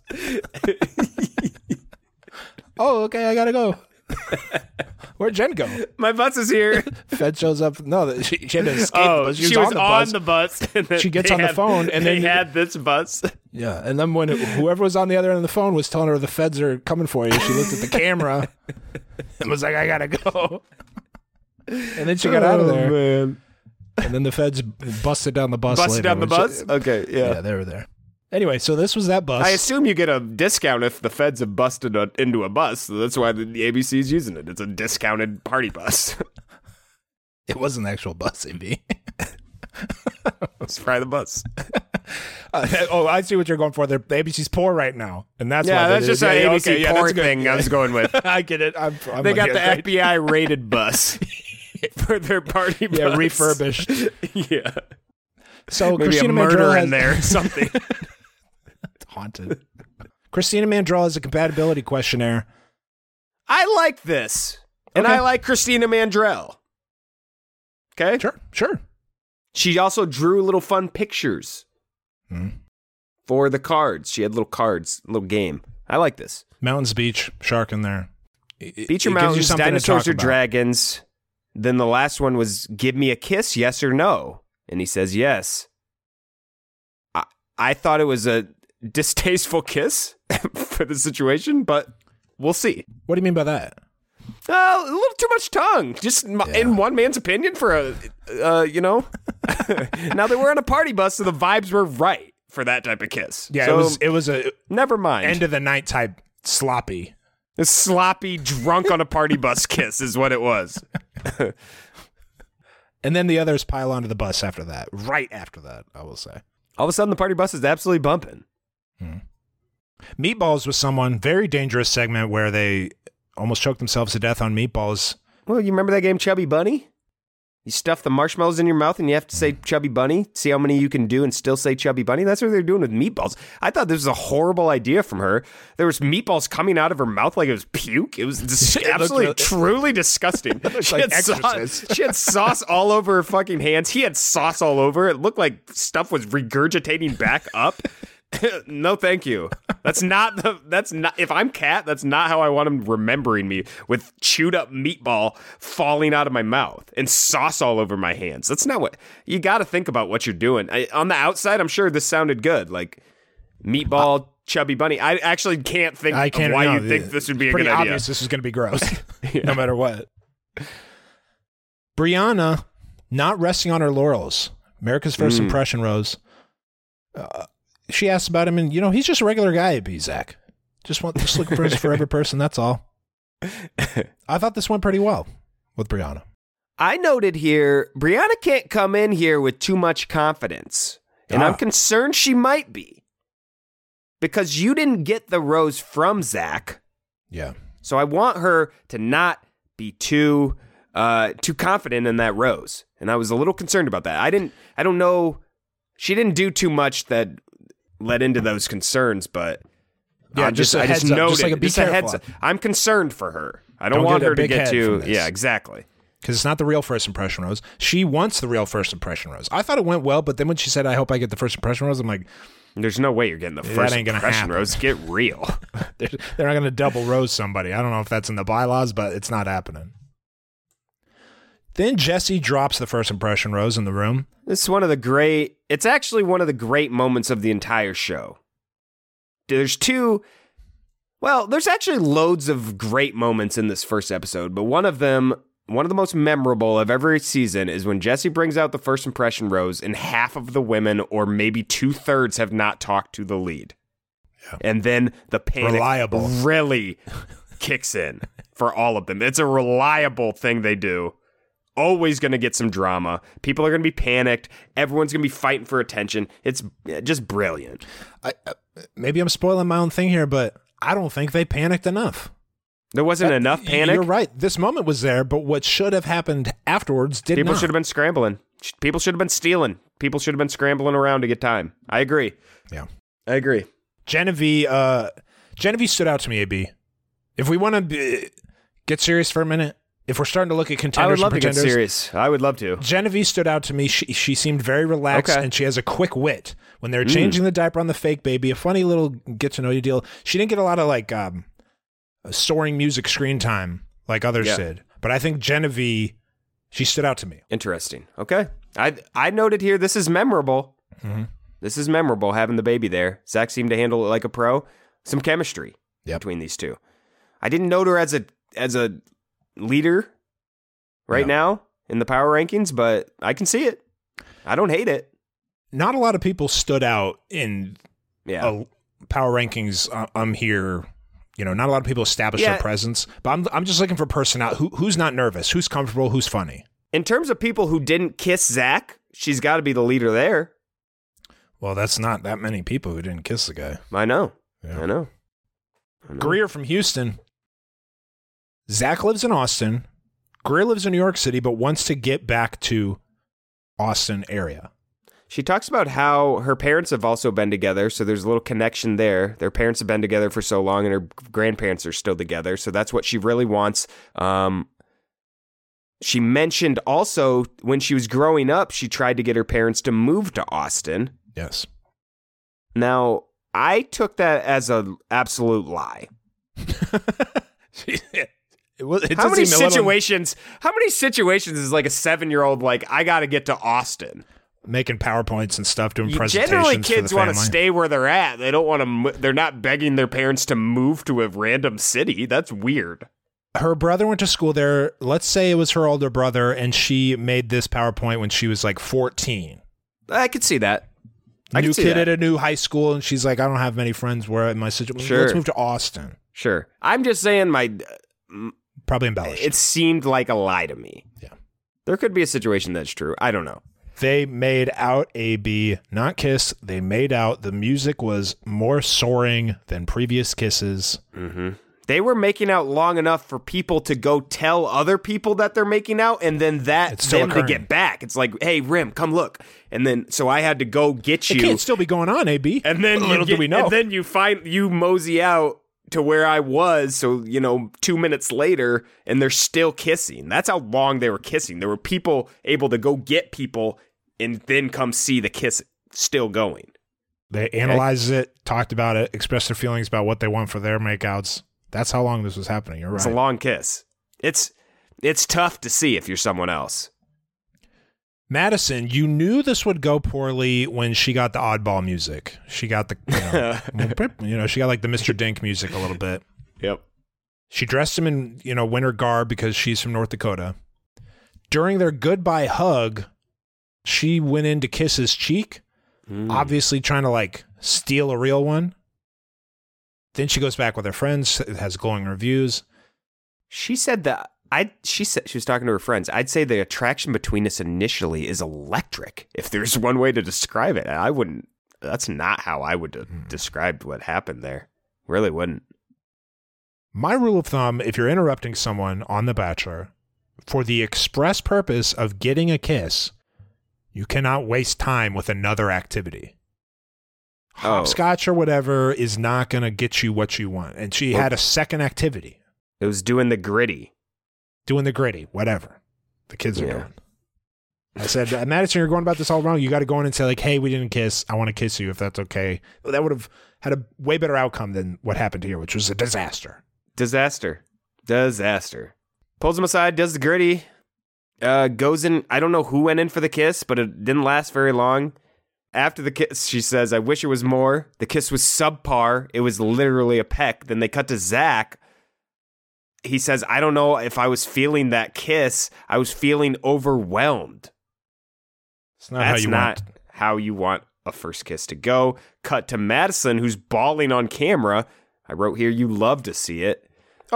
Oh, okay, I gotta go. Where'd Jen go? My bus is here. Fed shows up. No, she had to escape the bus. She was on the bus. And then she gets on the phone. And they had this bus. Yeah, and then when whoever was on the other end of the phone was telling her the feds are coming for you, she looked at the camera and was like, "I gotta go." And then she got out of there. Man. And then the feds busted down the bus. Busted down the bus? Okay, yeah. Yeah, they were there. Anyway, so this was that bus. I assume you get a discount if the feds have busted into a bus. So that's why the ABC is using it. It's a discounted party bus. It wasn't the actual bus, AB. Let's fry the bus. I see what you're going for there. The ABC's poor right now. And that's why that's just an ABC poor thing I was going with. I get it. They got the FBI rated bus for their party bus. Yeah, refurbished. Yeah. So maybe Christina a murder Mandrell in there, something. Haunted. Christina Mandrell has a compatibility questionnaire. I like this. And I like Christina Mandrell. Okay? Sure. She also drew little fun pictures for the cards. She had little cards, a little game. I like this. Mountains, beach, shark in there. Beach or mountains, dinosaurs or dragons. Then the last one was, give me a kiss, yes or no? And he says yes. I thought it was a distasteful kiss for the situation, but we'll see. What do you mean by that? A little too much tongue, just in one man's opinion for a, you know. Now they were on a party bus, so the vibes were right for that type of kiss. Yeah, so, it was a never mind. End of the night type sloppy. A sloppy, drunk on a party bus kiss is what it was. And then the others pile onto the bus after that. Right after that, I will say. All of a sudden, the party bus is absolutely bumping. Meatballs was someone, very dangerous segment where they almost choked themselves to death on meatballs. Well, you remember that game Chubby Bunny? You stuff the marshmallows in your mouth and you have to say Chubby Bunny, see how many you can do and still say Chubby Bunny. That's what they're doing with meatballs. I thought this was a horrible idea from her. There was meatballs coming out of her mouth like it was puke. It was absolutely, truly disgusting. She had sauce all over her fucking hands. He had sauce all over. It looked like stuff was regurgitating back up. No, thank you. That's not, if I'm Kat, that's not how I want him remembering me, with chewed up meatball falling out of my mouth and sauce all over my hands. That's not what, you got to think about what you're doing. On the outside, I'm sure this sounded good. Like meatball, Chubby Bunny. I actually can't think of why you think this would be a good idea. Pretty obvious this is going to be gross, no matter what. Brianna, not resting on her laurels. America's First Impression Rose. She asked about him, and he's just a regular guy at Zach. Just looking for his forever person. That's all. I thought this went pretty well with Brianna. I noted here, Brianna can't come in here with too much confidence, and I'm concerned she might be, because you didn't get the rose from Zach. Yeah. So I want her to not be too confident in that rose, and I was a little concerned about that. I don't know. She didn't do too much that led into those concerns, but yeah, just noted. Just a heads up. I'm concerned for her. I don't want her to get too. Yeah, exactly. Because it's not the real first impression rose. She wants the real first impression rose. I thought it went well, but then when she said, "I hope I get the first impression rose," I'm like, "There's no way you're getting the first impression rose. Get real." They're not going to double rose somebody. I don't know if that's in the bylaws, but it's not happening. Then Jesse drops the first impression rose in the room. It's actually one of the great moments of the entire show. There's actually loads of great moments in this first episode, but one of the most memorable of every season is when Jesse brings out the first impression rose and half of the women, or maybe 2/3, have not talked to the lead. Yeah. And then the panic really kicks in for all of them. It's a reliable thing they do. Always going to get some drama. People are going to be panicked. Everyone's going to be fighting for attention. It's just brilliant. Maybe I'm spoiling my own thing here, but I don't think they panicked enough. There wasn't enough panic? You're right. This moment was there, but what should have happened afterwards did not. People should have been scrambling. People should have been stealing. People should have been scrambling around to get time. I agree. Yeah. I agree. Genevieve stood out to me, AB. If we want to get serious for a minute, if we're starting to look at contenders, I would love to get serious. I would love to. Genevieve stood out to me. She seemed very relaxed, and she has a quick wit. When they're changing the diaper on the fake baby, a funny little get-to-know-you deal. She didn't get a lot of soaring music screen time like others did. But I think Genevieve, she stood out to me. Interesting. Okay. I noted here, this is memorable. Mm-hmm. This is memorable, having the baby there. Zach seemed to handle it like a pro. Some chemistry between these two. I didn't note her as a leader now in the power rankings, but I can see it. I don't hate it. Not a lot of people stood out in power rankings. I'm here. Not a lot of people established their presence, but I'm just looking for personality. Who's not nervous? Who's comfortable? Who's funny? In terms of people who didn't kiss Zach, she's got to be the leader there. Well, that's not that many people who didn't kiss the guy. I know. Yeah. I know. Greer from Houston. Zach lives in Austin. Greer lives in New York City, but wants to get back to Austin area. She talks about how her parents have also been together, so there's a little connection there. Their parents have been together for so long, and her grandparents are still together, so that's what she really wants. And She mentioned also when she was growing up, she tried to get her parents to move to Austin. Yes. Now, I took that as an absolute lie. How many situations is like a 7-year-old like, I got to get to Austin? Making PowerPoints and stuff, doing presentations. Generally, kids want to family. stay where they're at. They don't want to. They're not begging their parents to move to a random city. That's weird. Her brother went to school there. Let's say it was her older brother, and she made this PowerPoint when she was like 14. I could see that. New kid at a new high school, and she's like, I don't have many friends where in my situation. Sure. Let's move to Austin. Sure. I'm just saying Probably embellished. It seemed like a lie to me. Yeah. There could be a situation that's true. I don't know. They made out, AB, not kiss. They made out. The music was more soaring than previous kisses. Mm-hmm. They were making out long enough for people to go tell other people that they're making out, and then to get back. It's like, hey, Rim, come look. And then, so I had to go get you. It can't still be going on, AB. And then little do we know. And then you mosey out to where I was. So, 2 minutes later, and they're still kissing. That's how long they were kissing. There were people able to go get people and then come see the kiss still going. They analyzed it, talked about it, expressed their feelings about what they want for their makeouts. That's how long this was happening. You're right. It's a long kiss. It's tough to see if you're someone else. Madison, you knew this would go poorly when she got the oddball music. She got the, she got like the Mr. Dink music a little bit. Yep. She dressed him in, winter garb because she's from North Dakota. During their goodbye hug, she went in to kiss his cheek, obviously trying to like steal a real one. Then she goes back with her friends, has glowing reviews. She said that she was talking to her friends. I'd say the attraction between us initially is electric. If there's one way to describe it, that's not how I would have described what happened there. Really wouldn't. My rule of thumb, if you're interrupting someone on The Bachelor for the express purpose of getting a kiss, you cannot waste time with another activity. Hopscotch or whatever is not going to get you what you want. And she had a second activity. It was doing the gritty. Doing the gritty, whatever the kids are doing. I said, Madison, you're going about this all wrong. You got to go in and say like, hey, we didn't kiss. I want to kiss you if that's okay. That would have had a way better outcome than what happened here, which was a disaster. Disaster. Pulls him aside, does the gritty, goes in. I don't know who went in for the kiss, but it didn't last very long. After the kiss, she says, I wish it was more. The kiss was subpar. It was literally a peck. Then they cut to Zach. He says, I don't know if I was feeling that kiss. I was feeling overwhelmed. That's not how you want a first kiss to go. Cut to Madison, who's bawling on camera. I wrote here, you love to see it.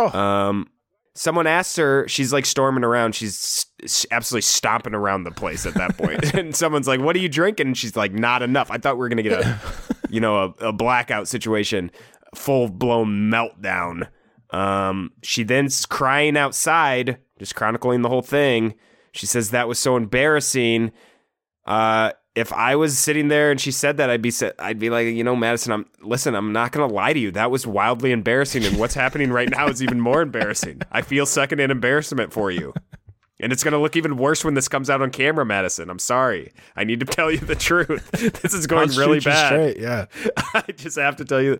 Someone asked her, she's like storming around. She's absolutely stomping around the place at that point. And someone's like, what are you drinking? And she's like, not enough. I thought we were going to get a blackout situation, full blown meltdown. She then's crying outside, just chronicling the whole thing. She says that was so embarrassing. If I was sitting there and she said that, I'd be like, Madison, I'm not going to lie to you. That was wildly embarrassing. And what's happening right now is even more embarrassing. I feel second-hand embarrassment for you. And it's going to look even worse when this comes out on camera, Madison. I'm sorry. I need to tell you the truth. This is going really bad. Straight, yeah. I just have to tell you.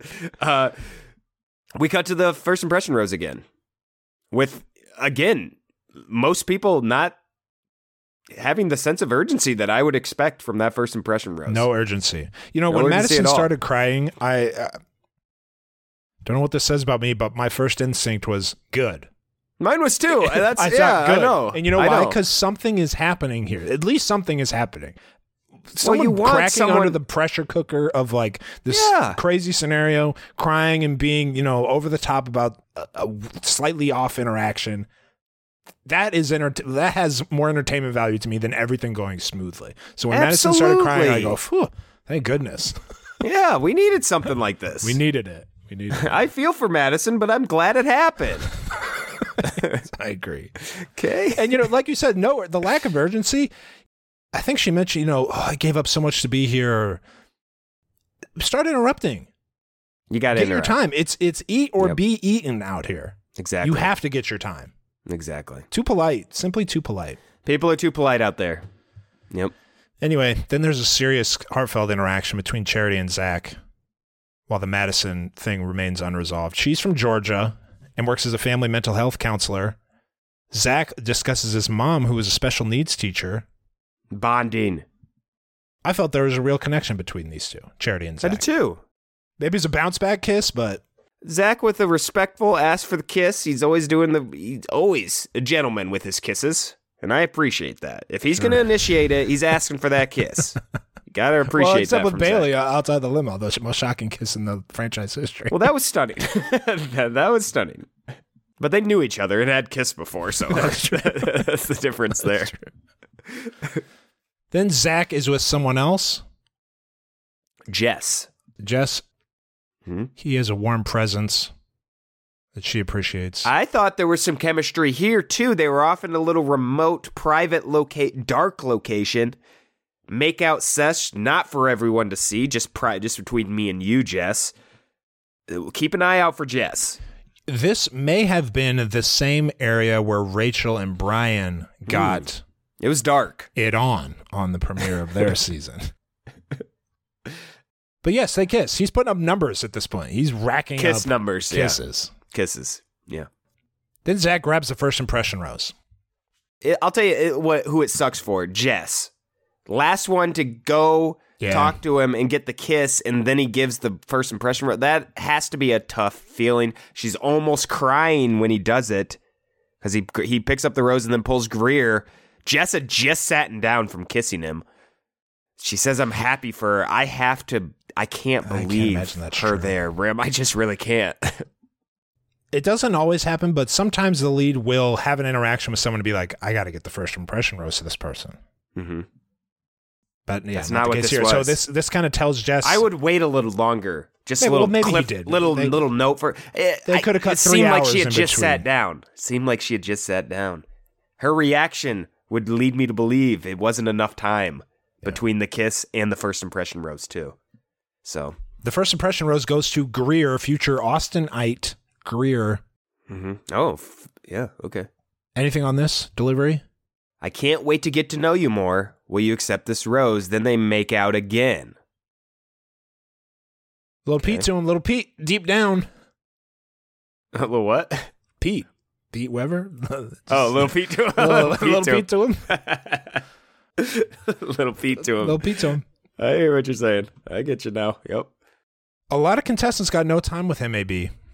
We cut to the first impression rose again. With, again, most people not having the sense of urgency that I would expect from that first impression rose. No urgency. When Madison started crying, I don't know what this says about me, but my first instinct was good. Mine was too. I thought good. I know. And you know why? Because something is happening here. At least something is happening. Someone cracking under the pressure cooker of like this crazy scenario, crying and being, over the top about a slightly off interaction. That has more entertainment value to me than everything going smoothly. So when Madison started crying, I go, phew, thank goodness. Yeah, we needed something like this. We needed it. I feel for Madison, but I'm glad it happened. I agree. Okay. And, like you said, the lack of urgency, I think she mentioned, I gave up so much to be here. Start interrupting. You got to get your time. It's eat or be eaten out here. Exactly. You have to get your time. Exactly. Too polite. Simply too polite. People are too polite out there. Yep. Anyway, then there's a serious, heartfelt interaction between Charity and Zach while the Madison thing remains unresolved. She's from Georgia and works as a family mental health counselor. Zach discusses his mom, who was a special needs teacher. Bonding. I felt there was a real connection between these two, Charity and Zach. I did too. Maybe it's a bounce back kiss, but Zach with a respectful ask for the kiss. He's always a gentleman with his kisses. And I appreciate that. If he's going to initiate it, he's asking for that kiss. You got to appreciate that. Except with from Bailey Zach. Outside the limo, the most shocking kiss in the franchise history. Well, that was stunning. that was stunning. But they knew each other and had kissed before, so that's the difference there. Then Zach is with someone else. Jess. He has a warm presence that she appreciates. I thought there was some chemistry here, too. They were off in a little remote, private, dark location. Make-out sesh, not for everyone to see, just between me and you, Jess. Keep an eye out for Jess. This may have been the same area where Rachel and Brian got it was dark. It on the premiere of their season. But yes, they kiss. He's putting up numbers at this point. He's racking up numbers, kisses. Yeah. Kisses, yeah. Then Zach grabs the first impression rose. I'll tell you who it sucks for. Jess. Last one to go talk to him and get the kiss, and then he gives the first impression rose. That has to be a tough feeling. She's almost crying when he does it because he picks up the rose and then pulls Greer. Jess had just sat down from kissing him. She says, I'm happy for her. I can't believe her true. there, Rim. I just really can't. It doesn't always happen, but sometimes the lead will have an interaction with someone to be like, I got to get the first impression rose to this person. Mm-hmm. But yeah, that's not what this here. was. So this kind of tells Jess. I would wait a little longer. Just a little maybe clip, he did. little note for. They could have cut 3 hours. It seemed like she had in just between. sat down. Seemed like she had just sat down. Her reaction would lead me to believe it wasn't enough time between the kiss and the first impression rose too. So the first impression rose goes to Greer, future Austinite Greer. Mm-hmm. Oh, yeah. Okay. Anything on this delivery? I can't wait to get to know you more. Will you accept this rose? Then they make out again. Little Pete to him. Little Pete, deep down. A little what? Pete Weber. Little Pete to him. Little Pete to him. Little Pete to him. Little Pete to him. I hear what you're saying. I get you now. Yep. A lot of contestants got no time with MAB.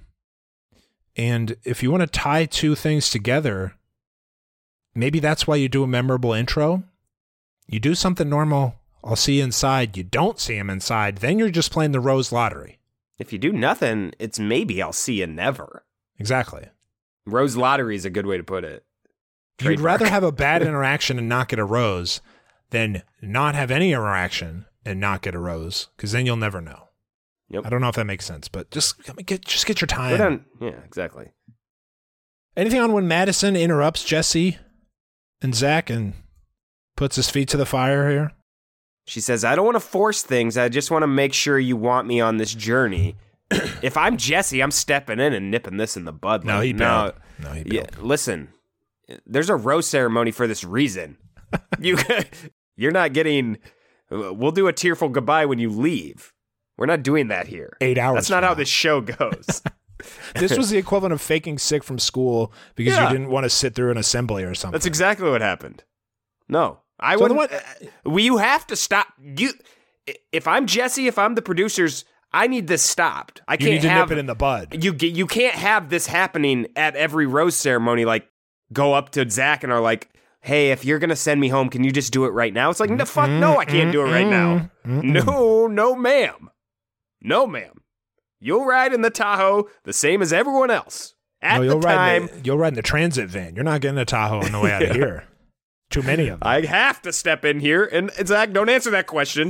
And if you want to tie two things together, maybe that's why you do a memorable intro. You do something normal. I'll see you inside. You don't see him inside. Then you're just playing the Rose Lottery. If you do nothing, it's maybe I'll see you never. Exactly. Rose Lottery is a good way to put it. You'd rather have a bad interaction and not get a rose than not have any interaction and not get a rose, because then you'll never know. Yep. I don't know if that makes sense, but just get your time. Yeah, exactly. Anything on when Madison interrupts Jesse and Zach and puts his feet to the fire here? She says, I don't want to force things. I just want to make sure you want me on this journey. If I'm Jesse, I'm stepping in and nipping this in the bud. No, he bailed. No, he bailed. Yeah, listen, there's a rose ceremony for this reason. You're not getting... We'll do a tearful goodbye when you leave. We're not doing that here. 8 hours. That's not how this show goes. This was the equivalent of faking sick from school because you didn't want to sit through an assembly or something. That's exactly what happened. No. I wouldn't. You have to stop. If I'm Jesse, if I'm the producers, I need this stopped. I can't need to nip it in the bud. You can't have this happening at every rose ceremony. Like, go up to Zach and are like, hey, if you're going to send me home, can you just do it right now? It's like, no, fuck no, I can't do it right now. No, ma'am. No, ma'am. You'll ride in the Tahoe the same as everyone else. You'll ride in the transit van. You're not getting a Tahoe on the way out of here. Too many of them. I have to step in here, and Zach, don't answer that question.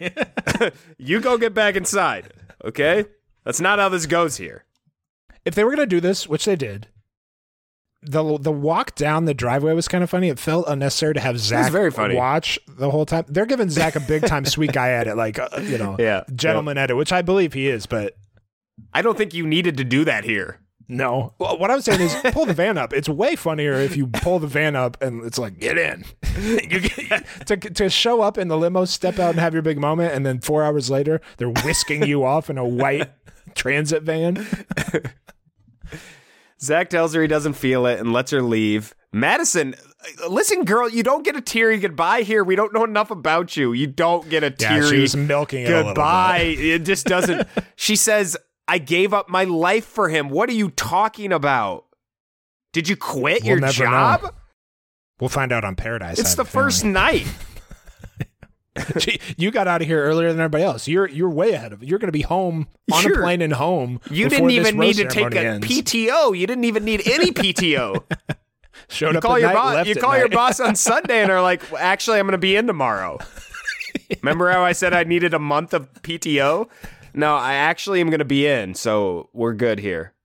You go get back inside, okay? That's not how this goes here. If they were going to do this, which they did, the walk down the driveway was kind of funny. It felt unnecessary to have Zach watch the whole time. They're giving Zach a big time sweet guy edit, like gentleman edit, which I believe he is. But I don't think you needed to do that here. No. Well, what I'm saying is pull the van up. It's way funnier if you pull the van up and it's like, get in. You get, to show up in the limo, step out and have your big moment, and then 4 hours later, they're whisking you off in a white transit van. Zach tells her he doesn't feel it and lets her leave. Madison, listen, girl, you don't get a teary goodbye here. We don't know enough about you. You don't get a teary she was milking it goodbye. A little bit. It just doesn't. She says, I gave up my life for him. What are you talking about? Did you quit your job? Know. We'll find out on Paradise. It's the first night. You got out of here earlier than everybody else. You're way ahead of it. You're going to be home on a plane and home. You didn't even need to take a PTO. You didn't even need any PTO. Showed up at night, you call your boss on Sunday and are like, actually, I'm going to be in tomorrow. Remember how I said I needed a month of PTO? No, I actually am going to be in, so we're good here.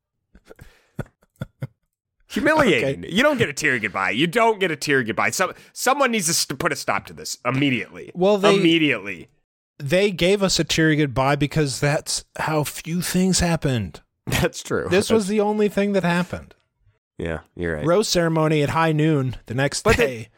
Humiliating. Okay. You don't get a teary goodbye. You don't get a teary goodbye. Someone needs to put a stop to this immediately. Well, immediately. They gave us a teary goodbye because that's how few things happened. That's true. This was the only thing that happened. Yeah, you're right. Rose ceremony at high noon the next day.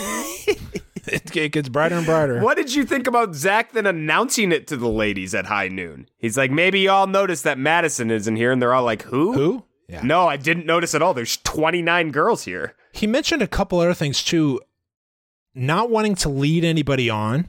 It gets brighter and brighter. What did you think about Zach then announcing it to the ladies at high noon? He's like, maybe y'all noticed that Madison isn't here, and they're all like, who? Who? Yeah. No, I didn't notice at all. There's 29 girls here. He mentioned a couple other things too, not wanting to lead anybody on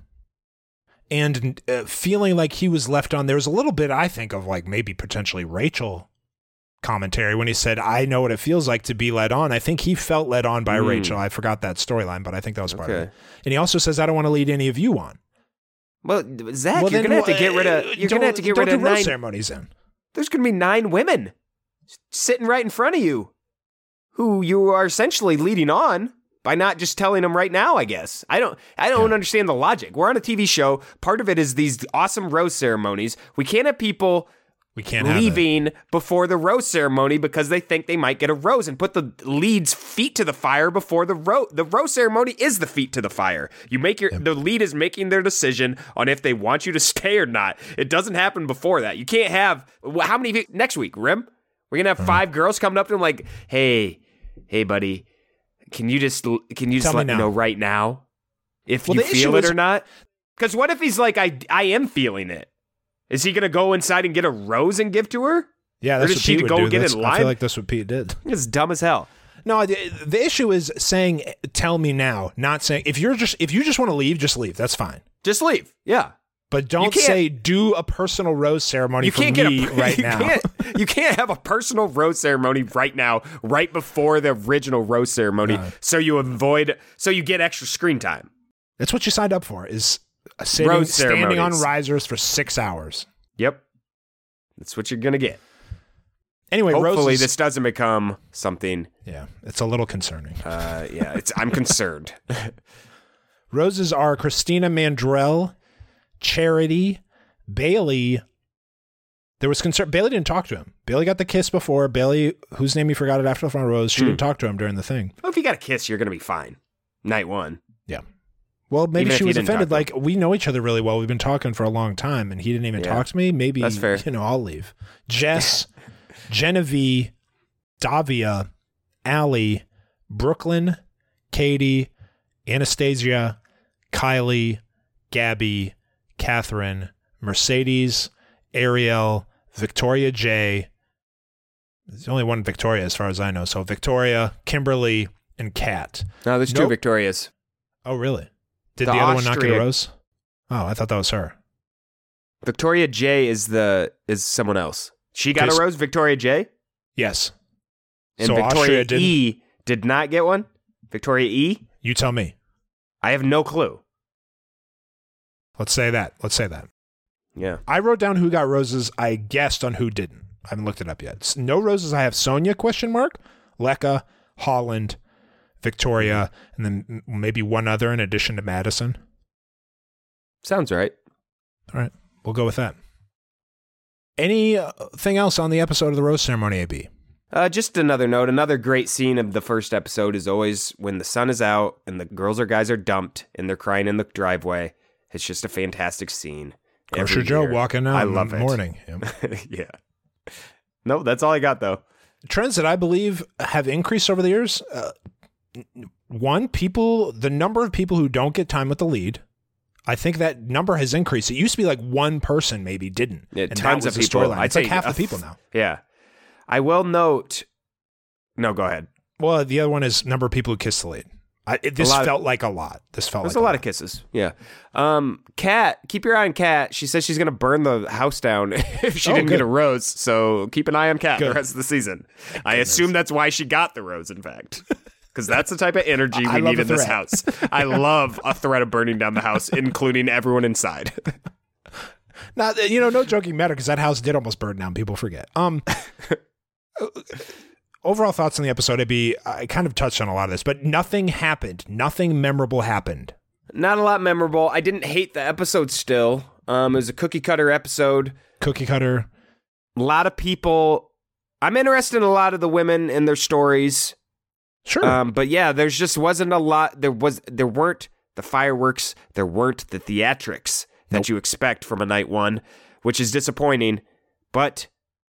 and feeling like he was left on. There was a little bit, I think, of like maybe potentially Rachel commentary when he said, I know what it feels like to be led on. I think he felt led on by Rachel. I forgot that storyline, but I think that was part of it. And he also says, I don't want to lead any of you on. Well, Zach, you're gonna have to get rid of. You're gonna have to get rid of 9 ceremonies. In there's gonna be 9 women sitting right in front of you, who you are essentially leading on by not just telling them right now. I guess I don't understand the logic. We're on a TV show. Part of it is these awesome rose ceremonies. We can't have people. We can't leaving before the rose ceremony because they think they might get a rose and put the lead's feet to the fire before the rose. The rose ceremony is the feet to the fire. You make the lead is making their decision on if they want you to stay or not. It doesn't happen before that. You can't have how many next week, Rim? We're gonna have 5 girls coming up to him like, hey, buddy, can you just let me know right now if you feel it or not? Because what if he's like, I am feeling it. Is he going to go inside and get a rose and give to her? Yeah, that's what Pete would do. I feel like that's what Pete did. It's dumb as hell. No, the issue is saying, tell me now, not saying, if you just want to leave, just leave. That's fine. Just leave. Yeah. But don't say, do a personal rose ceremony for me right now. You can't have a personal rose ceremony right now, right before the original rose ceremony, so you get extra screen time. That's what you signed up for, is standing on risers for 6 hours. Yep. That's what you're going to get. Anyway, hopefully this doesn't become something. Yeah, it's a little concerning. I'm concerned. Roses are Christina Mandrell, Charity, Bailey. There was concern. Bailey didn't talk to him. Bailey got the kiss before. Bailey, whose name you forgot it after the front rose, she didn't talk to him during the thing. Well, if you got a kiss, you're going to be fine. Night 1. Yeah. Well, maybe she was offended. Like, we know each other really well. We've been talking for a long time, and he didn't even talk to me. Maybe, that's fair. I'll leave. Jess, Genevieve, Davia, Allie, Brooklyn, Katie, Anastasia, Kylie, Gabby, Catherine, Mercedes, Ariel, Victoria J. There's only one Victoria as far as I know. So Victoria, Kimberly, and Kat. No, there's 2 Victorias. Oh, really? Did the other one not get a rose? Oh, I thought that was her. Victoria J is someone else. She got a rose, Victoria J? Yes. And so Victoria E did not get one? Victoria E? You tell me. I have no clue. Let's say that. Yeah. I wrote down who got roses. I guessed on who didn't. I haven't looked it up yet. No roses. I have Sonia, ? Lecca, Holland, Victoria, and then maybe one other in addition to Madison. Sounds right. All right. We'll go with that. Anything else on the episode of the rose ceremony, AB? Just another note. Another great scene of the first episode is always when the sun is out and the girls or guys are dumped and they're crying in the driveway. It's just a fantastic scene. Grocer Joe walking out I love in the morning. Yeah. No, that's all I got, though. trends that I believe have increased over the years. One, the number of people who don't get time with the lead. I think that number has increased. It used to be like one person maybe didn't. Yeah, and tons of people. It's like half the people now. Yeah. I will note. No, go ahead. Well, the other one is number of people who kiss the lead. This felt like a lot. There's a lot of kisses. Yeah. Kat, keep your eye on Kat. She says she's going to burn the house down if she didn't get a rose. So keep an eye on Kat the rest of the season. I assume that's why she got the rose, in fact. Because that's the type of energy we need in this house. I love a threat of burning down the house, including everyone inside. Now, no joking matter, because that house did almost burn down. People forget. Overall thoughts on the episode, I kind of touched on a lot of this, but nothing happened. Nothing memorable happened. Not a lot memorable. I didn't hate the episode still. It was a cookie cutter episode. Cookie cutter. A lot of people. I'm interested in a lot of the women and their stories. Sure. But yeah, there's just wasn't a lot. There weren't the fireworks. There weren't the theatrics that you expect from a night one, which is disappointing. But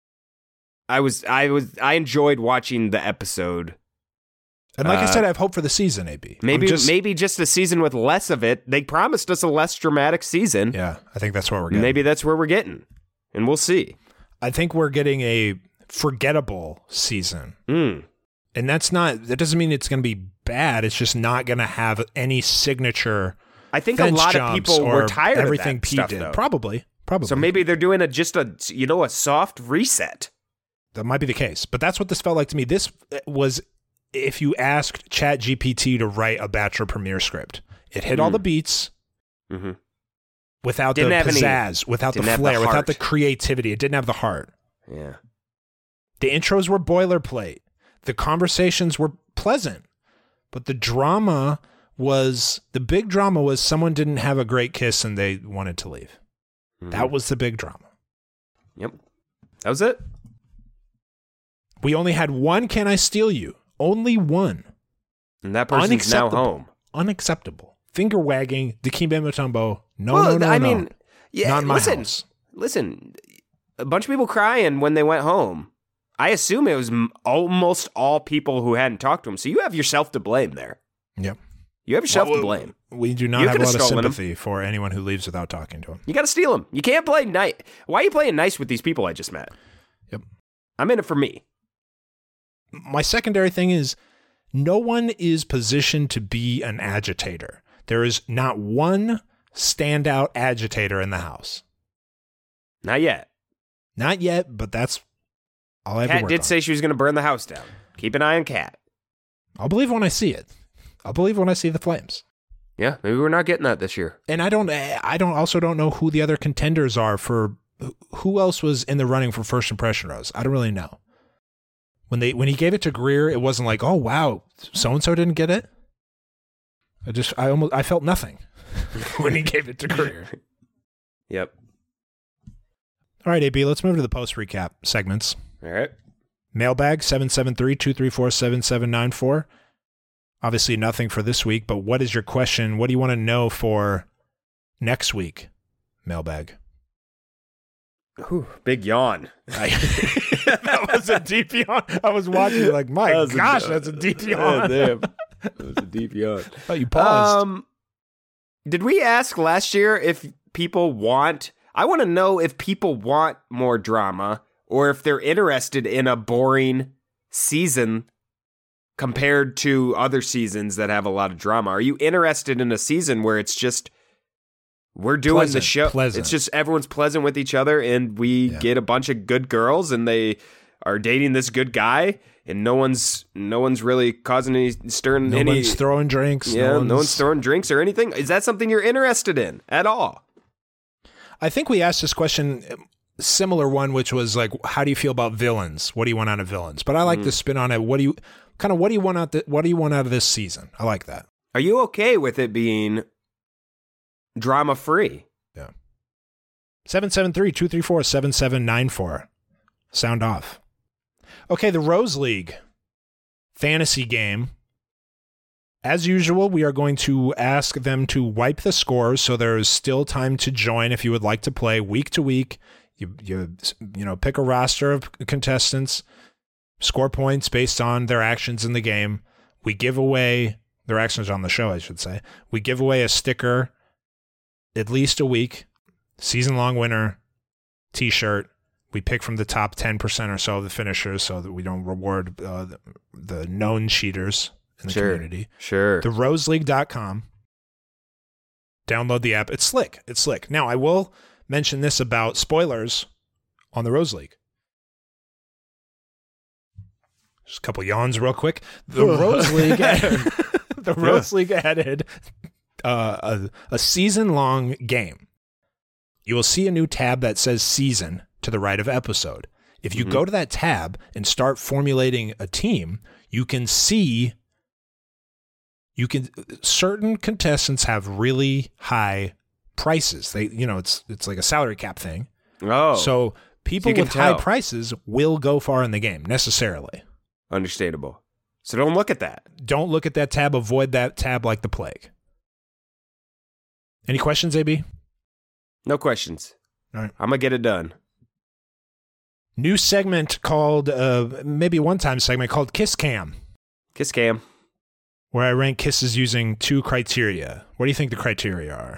I enjoyed watching the episode. And like I said, I have hope for the season, AB. Maybe just a season with less of it. They promised us a less dramatic season. Yeah, I think that's what we're getting. Maybe that's where we're getting. And we'll see. I think we're getting a forgettable season. And that doesn't mean it's going to be bad. It's just not going to have any signature. I think a lot of people were tired of everything Pete stuff, did. Though. Probably. So maybe they're doing a soft reset. That might be the case, but that's what this felt like to me. This was if you asked ChatGPT to write a Bachelor premiere script. It hit all the beats without the pizzazz, without the flair, without the creativity. It didn't have the heart. Yeah. The intros were boilerplate. The conversations were pleasant, but the big drama was someone didn't have a great kiss and they wanted to leave. That was the big drama. Yep. That was it. We only had one Can I Steal You? Only one. And that person's now home. Unacceptable. Finger wagging, Dikembe Mutombo. No. I mean, yeah, not my house. Listen, a bunch of people crying when they went home. I assume it was almost all people who hadn't talked to him. So you have yourself to blame there. Yep. You have yourself to blame. We do not have a lot of sympathy for anyone who leaves without talking to him. You got to steal him. You can't play nice. Why are you playing nice with these people I just met? Yep. I'm in it for me. My secondary thing is no one is positioned to be an agitator. There is not one standout agitator in the house. Not yet. Not yet, but that's all I have to work on. Kat did say she was going to burn the house down. Keep an eye on Kat. I'll believe when I see it. I'll believe when I see the flames. Yeah, maybe we're not getting that this year. And I don't know who the other contenders are for who else was in the running for first impression rose. I don't really know. When he gave it to Greer, it wasn't like, oh wow, so and so didn't get it. I felt nothing when he gave it to Greer. Yep. All right, AB, let's move to the post recap segments. All right. Mailbag 773-234-7794. Obviously nothing for this week, but what is your question? What do you want to know for next week? Mailbag. Ooh, big yawn. That was a deep yawn. I was watching like, my gosh, that's a deep yawn. Damn. That was a deep yawn. Oh, you paused. Did we ask last year if people want... I want to know if people want more drama or if they're interested in a boring season compared to other seasons that have a lot of drama. Are you interested in a season where it's just... We're doing the show. Pleasant. It's just everyone's pleasant with each other, and we get a bunch of good girls, and they are dating this good guy, and no one's really causing any stirring. No one's throwing drinks. Yeah, no one's throwing drinks or anything. Is that something you're interested in at all? I think we asked this question, similar one, which was like, how do you feel about villains? What do you want out of villains? But I like the spin on it. What do you want out of this season? I like that. Are you okay with it being drama free? Yeah. 773-234-7794. Sound off. Okay, the Rose League fantasy game. As usual, we are going to ask them to wipe the scores, so there is still time to join if you would like to play week to week. You pick a roster of contestants, score points based on their actions in the game. We give away their actions on the show, I should say. We give away a sticker at least a week, season-long winner, t-shirt. We pick from the top 10% or so of the finishers so that we don't reward the known cheaters in the community. Sure. TheRoseLeague.com. Download the app. It's slick. It's slick. Now, I will mention this about spoilers on the Rose League. Just a couple yawns real quick. The Rose League added a season-long game. You will see a new tab that says season to the right of episode. If you go to that tab and start formulating a team, you can see certain contestants have really high prices. They, it's like a salary cap thing. Oh. So people with high prices will go far in the game, necessarily. Understandable. So don't look at that. Don't look at that tab. Avoid that tab like the plague. Any questions, AB? No questions. All right. I'm going to get it done. New segment called, maybe one-time segment called Kiss Cam. Kiss Cam. Where I rank kisses using 2 criteria. What do you think the criteria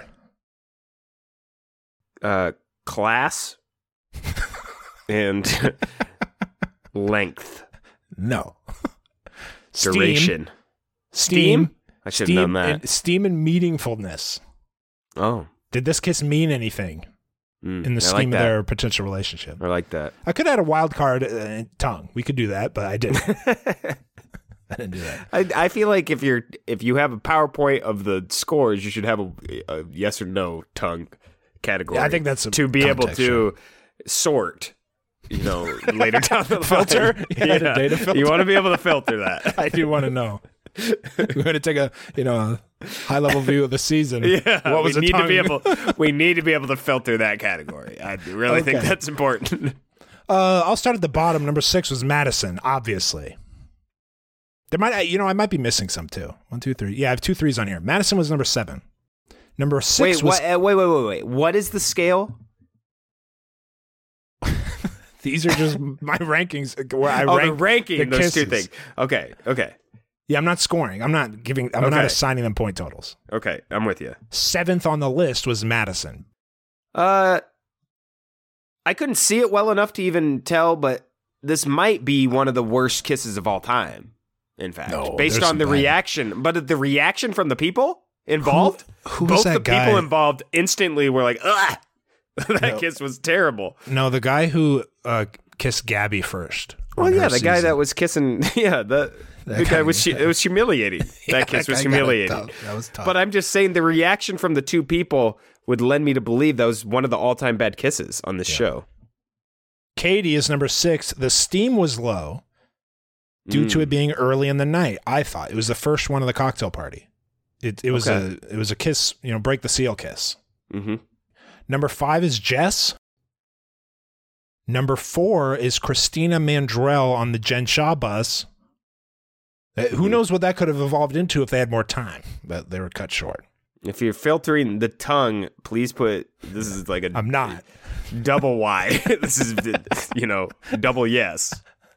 are? Class and length. No. Duration. Steam. I should have known that. Steam and meaningfulness. Oh. Did this kiss mean anything in the scheme of their potential relationship? I like that. I could add a wild card tongue. We could do that, but I didn't. I didn't do that. I feel like if you have a PowerPoint of the scores, you should have a yes or no tongue category. Yeah, I think that's to be able to sort. Later down the filter. Yeah, data filter. You want to be able to filter that. I do want to know. We're going to take a high level view of the season. Yeah, what was we the need tongue? to be able. We need to be able to filter that category. I really think that's important. I'll start at the bottom. Number 6 was Madison. Obviously. There might, I might be missing some too. 1, 2, 3. Yeah, I have 2 3s on here. Madison was number 7. Number 6 was. Wait. What is the scale? These are just my rankings where I rank the ranking those kisses. 2 things. Okay. Yeah, I'm not scoring. I'm not assigning them point totals. Okay, I'm with you. 7th on the list was Madison. I couldn't see it well enough to even tell, but this might be one of the worst kisses of all time. In fact, based on the reaction, but the reaction from the people involved, who both was that the guy? people involved instantly were like, "Ugh, that kiss was terrible." No, the guy who kissed Gabby first. Well, yeah, the guy that was kissing, the guy was. It was humiliating. That kiss was humiliating. That was tough. But I'm just saying, the reaction from the 2 people would lend me to believe that was one of the all-time bad kisses on this show. Katie is number 6. The steam was low due to it being early in the night. I thought it was the first one of the cocktail party. It was a kiss, break the seal kiss. Mm-hmm. Number 5 is Jess. Number 4 is Christina Mandrell on the Jen Shaw bus. Who knows what that could have evolved into if they had more time, but they were cut short. If you're filtering the tongue, please put, this is like I'm not. Double Y. This is, double yes.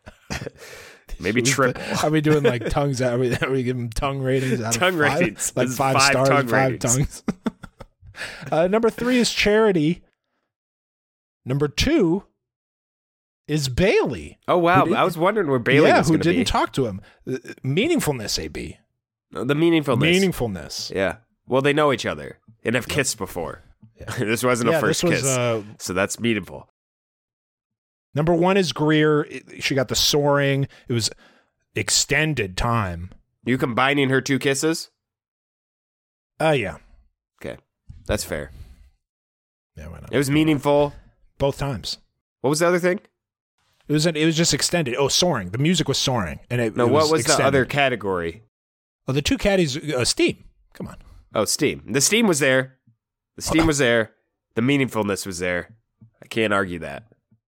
Maybe triple. Are we doing like tongues? Are we giving them tongue ratings out tongue of 5? ratings. Like 5 stars, tongue 5 ratings. tongues. Number 3 is Charity. Number 2 is Bailey. Oh, wow. I was wondering where Bailey was going to be. who didn't talk to him. Meaningfulness, AB. The meaningfulness. Meaningfulness. Yeah. Well, they know each other and have kissed before. Yeah. This wasn't a first kiss. So that's meaningful. Number 1 is Greer. She got the soaring. It was extended time. You combining her 2 kisses? Yeah. Okay. That's fair. Yeah, why not? It was meaningful. Both times. What was the other thing? It was just extended. Oh, soaring. The music was soaring. And what was extended. the other category? Oh, the 2 caddies, Steam. Come on. Oh, Steam. The Steam was there. The Steam was there. The meaningfulness was there. I can't argue that.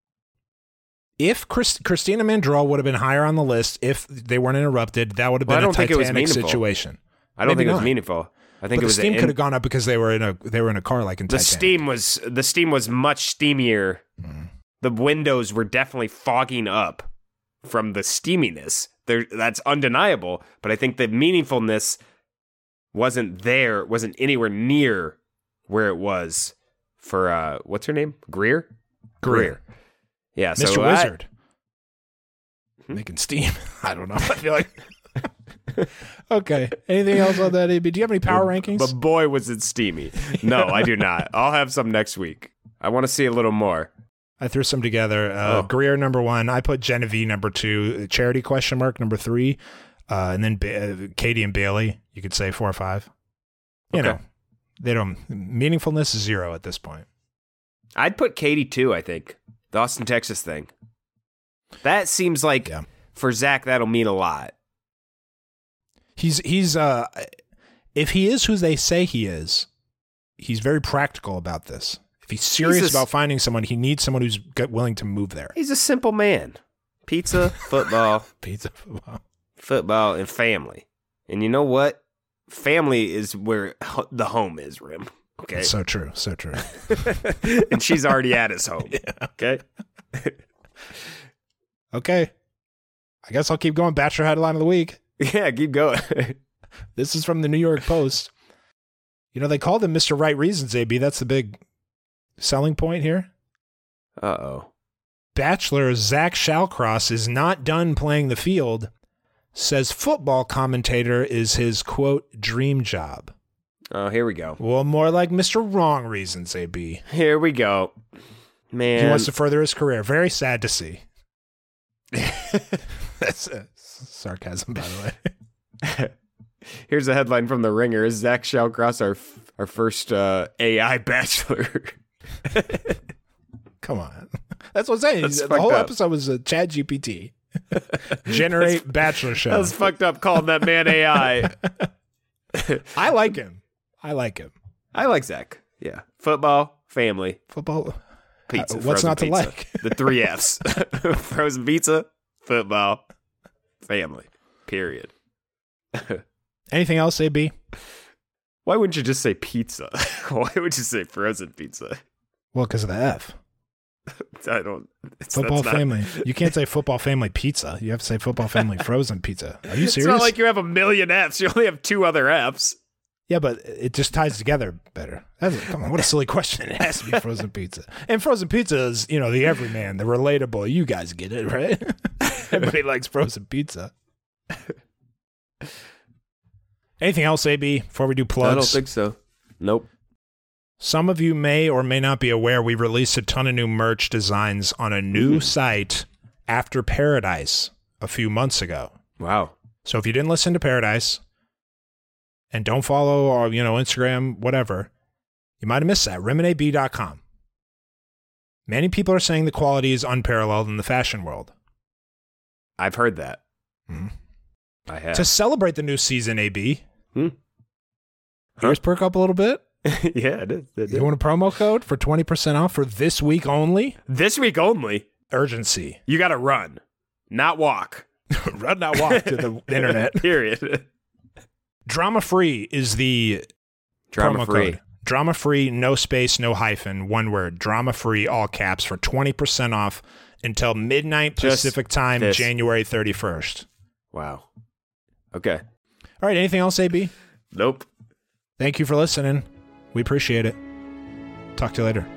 If Christina Mandrell would have been higher on the list, if they weren't interrupted, that would have been a Titanic situation. I don't think it was meaningful. I think but it was the steam could have gone up because they were in a car like in Titanic. The steam was much steamier. The windows were definitely fogging up from the steaminess. That's undeniable, but I think the meaningfulness wasn't anywhere near where it was for, what's her name? Greer. Yeah, Mr. so Wizard. Making steam. I don't know. I feel like... Okay. Anything else on that, AB? Do you have any power rankings? But boy, was it steamy. No, I do not. I'll have some next week. I want to see a little more. I threw some together. Greer, number 1. I put Genevieve, number 2. Charity, number 3. And then Katie and Bailey, you could say 4 or 5. You know, they don't... Meaningfulness is 0 at this point. I'd put Katie, too, I think. The Austin, Texas thing. That seems like, for Zach, that'll mean a lot. He's if he is who they say he is, he's very practical about this. If he's serious about finding someone, he needs someone who's willing to move there. He's a simple man. Pizza, football. Football, and family. And you know what? Family is where the home is, Rim. Okay. It's so true. And she's already at his home. Yeah. Okay. Okay. I guess I'll keep going. Bachelor headline of the week. Yeah, keep going. This is from the New York Post. You know, they called him Mr. Right Reasons, AB. That's the big selling point here. Uh-oh. Bachelor Zach Shallcross is not done playing the field, says football commentator is his, quote, dream job. Oh, here we go. Well, more like Mr. Wrong Reasons, AB. Here we go. Man. He wants to further his career. Very sad to see. That's sarcasm, by the way. Here's a headline from The Ringer. Is Zach Shallcross our first AI bachelor? Come on. That's what I'm saying. The whole episode was a Chat GPT. Generate bachelor show. That was fucked up calling that man AI. I like him. I like Zach. Yeah. Football, family. Football. Pizza. What's not to pizza. like? The 3 Fs. Frozen pizza, football, family. Period. Anything else, AB? Why wouldn't you just say pizza? Why would you say frozen pizza? Well, because of the F. I don't. Football family. You can't say football family pizza. You have to say football family frozen pizza. Are you serious? It's not like you have a million Fs. You only have 2 other Fs. Yeah, but it just ties together better. Come on, what a silly question. It has to be frozen pizza. And frozen pizza is, you know, the everyman, the relatable. You guys get it, right? Everybody likes frozen pizza. Anything else, AB, before we do plugs? I don't think so. Nope. Some of you may or may not be aware we released a ton of new merch designs on a new site, After Paradise, a few months ago. Wow. So if you didn't listen to Paradise and don't follow or, you know, Instagram, whatever, you might have missed that. RimandAB.com. Many people are saying the quality is unparalleled in the fashion world. I've heard that. Mm-hmm. I have. To celebrate the new season, AB, Huh? Ears perk up a little bit? Yeah, it is. You want a promo code for 20% off for this week only? This week only? Urgency. You got to run, not walk. Run, not walk to the internet. Period. Drama free is the Drama promo free. code. Drama free, no space, no hyphen, one word. Drama free, all caps, for 20% off until midnight Pacific time, this. January 31st. Wow. Okay. All right, anything else, AB? Nope. Thank you for listening. We appreciate it. Talk to you later.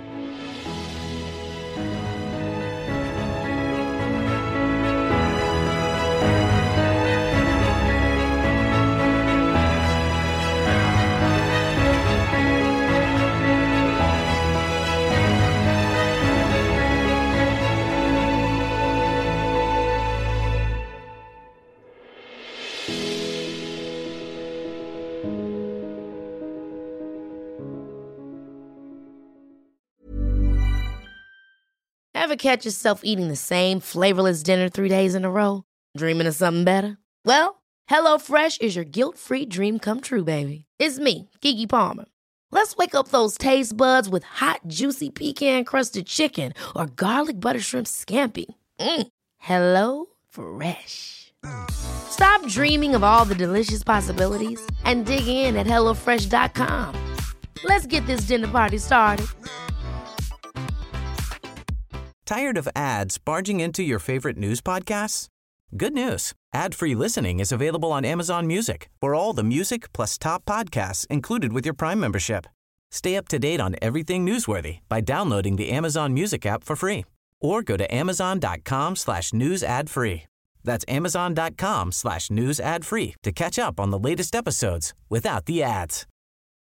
Ever catch yourself eating the same flavorless dinner 3 days in a row? Dreaming of something better? Well, HelloFresh is your guilt-free dream come true, baby. It's me, Keke Palmer. Let's wake up those taste buds with hot, juicy pecan-crusted chicken or garlic butter shrimp scampi. Hello Fresh. Stop dreaming of all the delicious possibilities and dig in at HelloFresh.com. Let's get this dinner party started. Tired of ads barging into your favorite news podcasts? Good news. Ad-free listening is available on Amazon Music for all the music plus top podcasts included with your Prime membership. Stay up to date on everything newsworthy by downloading the Amazon Music app for free or go to amazon.com/news ad free. That's amazon.com/news ad free to catch up on the latest episodes without the ads.